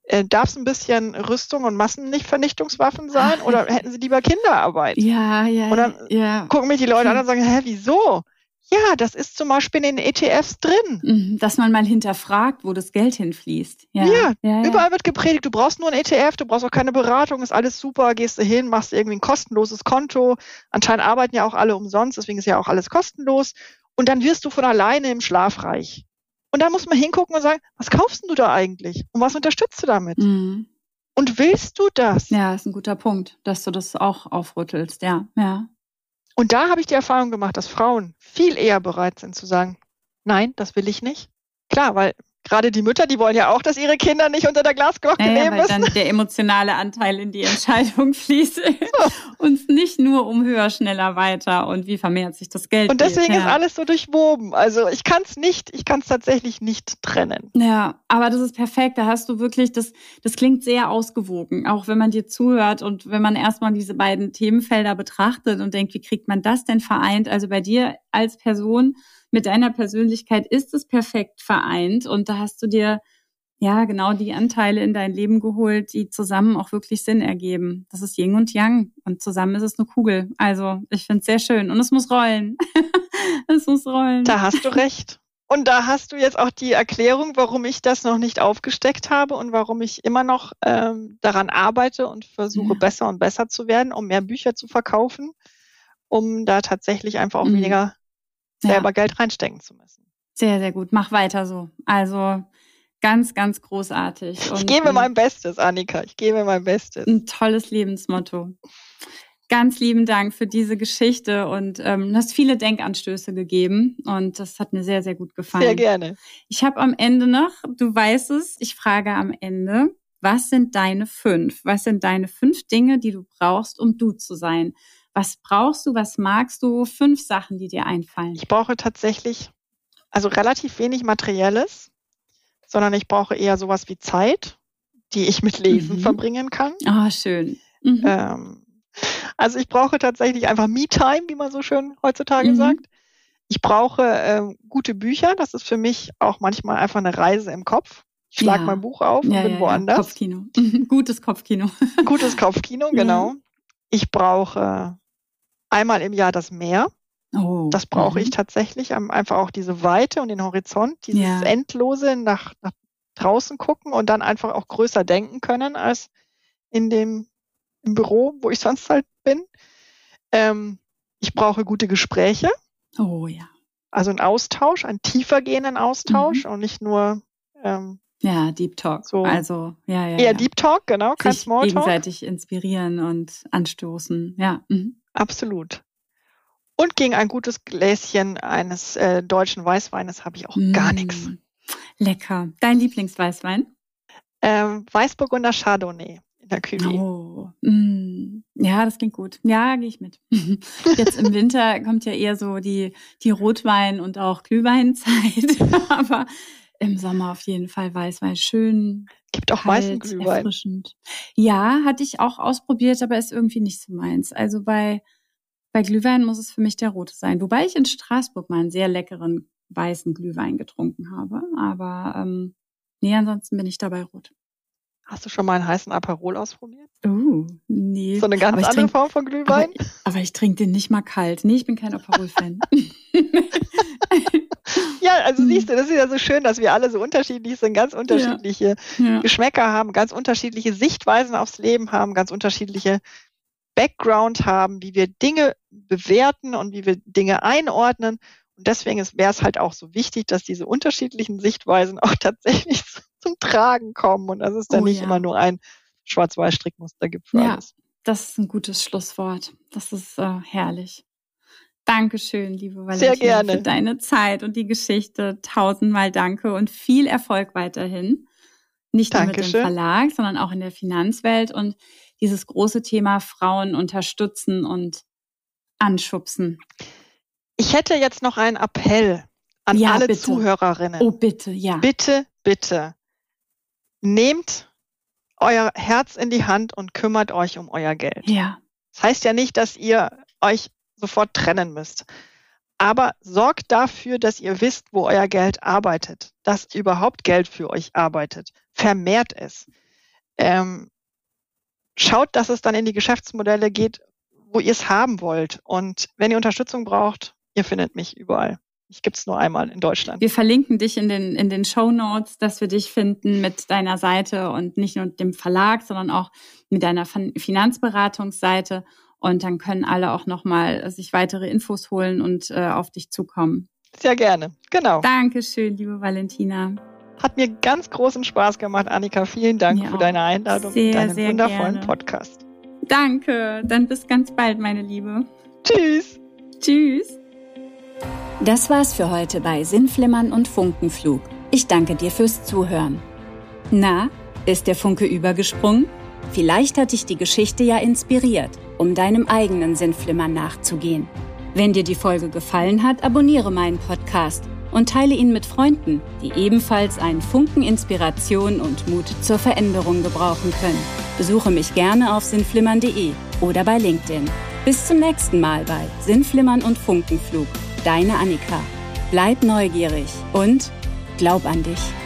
S2: Äh, Darf es ein bisschen Rüstung und Massenvernichtungswaffen sein
S1: Ach,
S2: oder hätten sie lieber Kinderarbeit?
S1: ja, ja,
S2: Und dann
S1: ja.
S2: gucken mich die Leute an und sagen, hä, wieso? Ja, das ist zum Beispiel in den E T Fs drin.
S1: Dass man mal hinterfragt, wo das Geld hinfließt. Ja,
S2: ja,
S1: ja, ja.
S2: Überall wird gepredigt, du brauchst nur ein E T F, du brauchst auch keine Beratung, ist alles super, gehst du hin, machst irgendwie ein kostenloses Konto. Anscheinend arbeiten ja auch alle umsonst, deswegen ist ja auch alles kostenlos. Und dann wirst du von alleine im Schlaf reich. Und dann muss man hingucken und sagen, was kaufst du da eigentlich? Und was unterstützt du damit?
S1: Mhm.
S2: Und willst du das?
S1: Ja, ist ein guter Punkt, dass du das auch aufrüttelst, ja, ja.
S2: Und da habe ich die Erfahrung gemacht, dass Frauen viel eher bereit sind zu sagen, nein, das will ich nicht. Klar, weil gerade die Mütter, die wollen ja auch, dass ihre Kinder nicht unter der Glasglocke
S1: ja,
S2: leben
S1: ja, weil
S2: müssen.
S1: dann der emotionale Anteil in die Entscheidung fließt. So. Und nicht nur um höher, schneller, weiter und wie vermehrt sich das Geld.
S2: Und deswegen
S1: geht.
S2: ist
S1: Ja.
S2: alles so durchwoben. Also ich kann es nicht, ich kann es tatsächlich nicht trennen.
S1: Ja, aber das ist perfekt. Da hast du wirklich, das, das klingt sehr ausgewogen, auch wenn man dir zuhört und wenn man erstmal diese beiden Themenfelder betrachtet und denkt, wie kriegt man das denn vereint? Also bei dir als Person mit deiner Persönlichkeit ist es perfekt vereint und da hast du dir ja genau die Anteile in dein Leben geholt, die zusammen auch wirklich Sinn ergeben. Das ist Yin und Yang und zusammen ist es eine Kugel. Also ich finde es sehr schön und es muss rollen. Es muss rollen.
S2: Da hast du recht. Und da hast du jetzt auch die Erklärung, warum ich das noch nicht aufgesteckt habe und warum ich immer noch ähm, daran arbeite und versuche, ja. besser und besser zu werden, um mehr Bücher zu verkaufen, um da tatsächlich einfach auch mhm. weniger selber ja. Geld reinstecken zu müssen.
S1: Sehr, sehr gut. Mach weiter so. Also ganz, ganz großartig.
S2: Und ich gebe mein Bestes, Annika. Ich gebe mein Bestes.
S1: Ein tolles Lebensmotto. Ganz lieben Dank für diese Geschichte und ähm, hast viele Denkanstöße gegeben und das hat mir sehr, sehr gut gefallen.
S2: Sehr gerne.
S1: Ich habe am Ende noch, du weißt es, ich frage am Ende, was sind deine fünf? Was sind deine fünf Dinge, die du brauchst, um du zu sein? Was brauchst du, was magst du? Fünf Sachen, die dir einfallen.
S2: Ich brauche tatsächlich also relativ wenig Materielles, sondern ich brauche eher sowas wie Zeit, die ich mit Lesen mhm. verbringen kann.
S1: Ah, oh, schön. Mhm.
S2: Ähm, also ich brauche tatsächlich einfach Me-Time, wie man so schön heutzutage mhm. sagt. Ich brauche ähm, gute Bücher. Das ist für mich auch manchmal einfach eine Reise im Kopf. Ich schlage ja. mein Buch auf und
S1: ja,
S2: bin
S1: ja,
S2: woanders.
S1: Ja. Kopfkino. Gutes Kopfkino.
S2: Gutes Kopfkino, genau. Ja. Ich brauche einmal im Jahr das Meer.
S1: Oh.
S2: Das brauche
S1: mhm.
S2: ich tatsächlich. Einfach auch diese Weite und den Horizont, dieses
S1: ja.
S2: Endlose nach, nach draußen gucken und dann einfach auch größer denken können als in dem im Büro, wo ich sonst halt bin. Ähm, ich brauche gute Gespräche.
S1: Oh ja.
S2: Also einen Austausch, einen tiefer gehenden Austausch mhm. und nicht nur ähm,
S1: ja, Deep Talk.
S2: So
S1: also ja, ja.
S2: Eher
S1: ja.
S2: Deep Talk, genau, kein
S1: Sich
S2: Smalltalk.
S1: gegenseitig inspirieren und anstoßen. Ja. Mhm.
S2: Absolut. Und gegen ein gutes Gläschen eines äh, deutschen Weißweines habe ich auch
S1: mm.
S2: gar nichts.
S1: Lecker. Dein Lieblingsweißwein?
S2: Ähm, Weißburgunder Chardonnay in der Cuvée.
S1: Oh, mm. Ja, das klingt gut. Ja, gehe ich mit. Jetzt im Winter kommt ja eher so die, die Rotwein- und auch Glühweinzeit. Aber im Sommer auf jeden Fall Weißwein. Schön.
S2: Gibt auch
S1: kalt,
S2: weißen Glühwein.
S1: Erfrischend. Ja, hatte ich auch ausprobiert, aber ist irgendwie nicht so meins. Also bei, bei Glühwein muss es für mich der rote sein. Wobei ich in Straßburg mal einen sehr leckeren weißen Glühwein getrunken habe. Aber ähm, nee, ansonsten bin ich dabei rot.
S2: Hast du schon mal einen heißen Aperol ausprobiert?
S1: Uh, nee.
S2: So eine ganz andere
S1: trink,
S2: Form von Glühwein?
S1: Aber, aber ich trinke den nicht mal kalt. Nee, ich bin kein Aperol-Fan.
S2: Ja, also siehst du, das ist ja so schön, dass wir alle so unterschiedlich sind, ganz unterschiedliche
S1: ja. Ja.
S2: Geschmäcker haben, ganz unterschiedliche Sichtweisen aufs Leben haben, ganz unterschiedliche Background haben, wie wir Dinge bewerten und wie wir Dinge einordnen. Und deswegen wäre es halt auch so wichtig, dass diese unterschiedlichen Sichtweisen auch tatsächlich zum Tragen kommen und dass es dann
S1: oh,
S2: nicht
S1: ja.
S2: immer nur ein Schwarz-Weiß-Strickmuster gibt für
S1: ja,
S2: alles.
S1: Das ist ein gutes Schlusswort. Das ist äh, herrlich. Dankeschön, liebe Valentina,
S2: Sehr gerne.
S1: für deine Zeit und die Geschichte. Tausendmal danke und viel Erfolg weiterhin. Nicht nur
S2: Dankeschön.
S1: mit dem Verlag, sondern auch in der Finanzwelt und dieses große Thema Frauen unterstützen und anschubsen.
S2: Ich hätte jetzt noch einen Appell an
S1: ja,
S2: alle
S1: bitte.
S2: Zuhörerinnen.
S1: Oh, bitte, ja.
S2: Bitte, bitte, nehmt euer Herz in die Hand und kümmert euch um euer Geld.
S1: Ja.
S2: Das heißt ja nicht, dass ihr euch sofort trennen müsst. Aber sorgt dafür, dass ihr wisst, wo euer Geld arbeitet. Dass überhaupt Geld für euch arbeitet. Vermehrt es. ähm, schaut, dass es dann in die Geschäftsmodelle geht, wo ihr es haben wollt. Und wenn ihr Unterstützung braucht, ihr findet mich überall. Ich gibt es nur einmal in Deutschland.
S1: Wir verlinken dich in den, in den Shownotes, dass wir dich finden mit deiner Seite und nicht nur dem Verlag, sondern auch mit deiner Finanzberatungsseite. Und dann können alle auch nochmal sich weitere Infos holen und äh, auf dich zukommen.
S2: Sehr gerne, genau.
S1: Dankeschön, liebe Valentina.
S2: Hat mir ganz großen Spaß gemacht, Annika. Vielen Dank
S1: mir
S2: für
S1: auch.
S2: deine Einladung
S1: sehr,
S2: und deinen
S1: sehr
S2: wundervollen
S1: gerne.
S2: Podcast.
S1: Danke, dann bis ganz bald, meine Liebe.
S2: Tschüss.
S1: Tschüss. Das war's für heute bei Sinnflimmern und Funkenflug. Ich danke dir fürs Zuhören. Na, ist der Funke übergesprungen? Vielleicht hat dich die Geschichte ja inspiriert, um deinem eigenen Sinnflimmern nachzugehen. Wenn dir die Folge gefallen hat, abonniere meinen Podcast und teile ihn mit Freunden, die ebenfalls einen Funken Inspiration und Mut zur Veränderung gebrauchen können. Besuche mich gerne auf sinnflimmern punkt de oder bei LinkedIn. Bis zum nächsten Mal bei Sinnflimmern und Funkenflug. Deine Annika. Bleib neugierig und glaub an dich.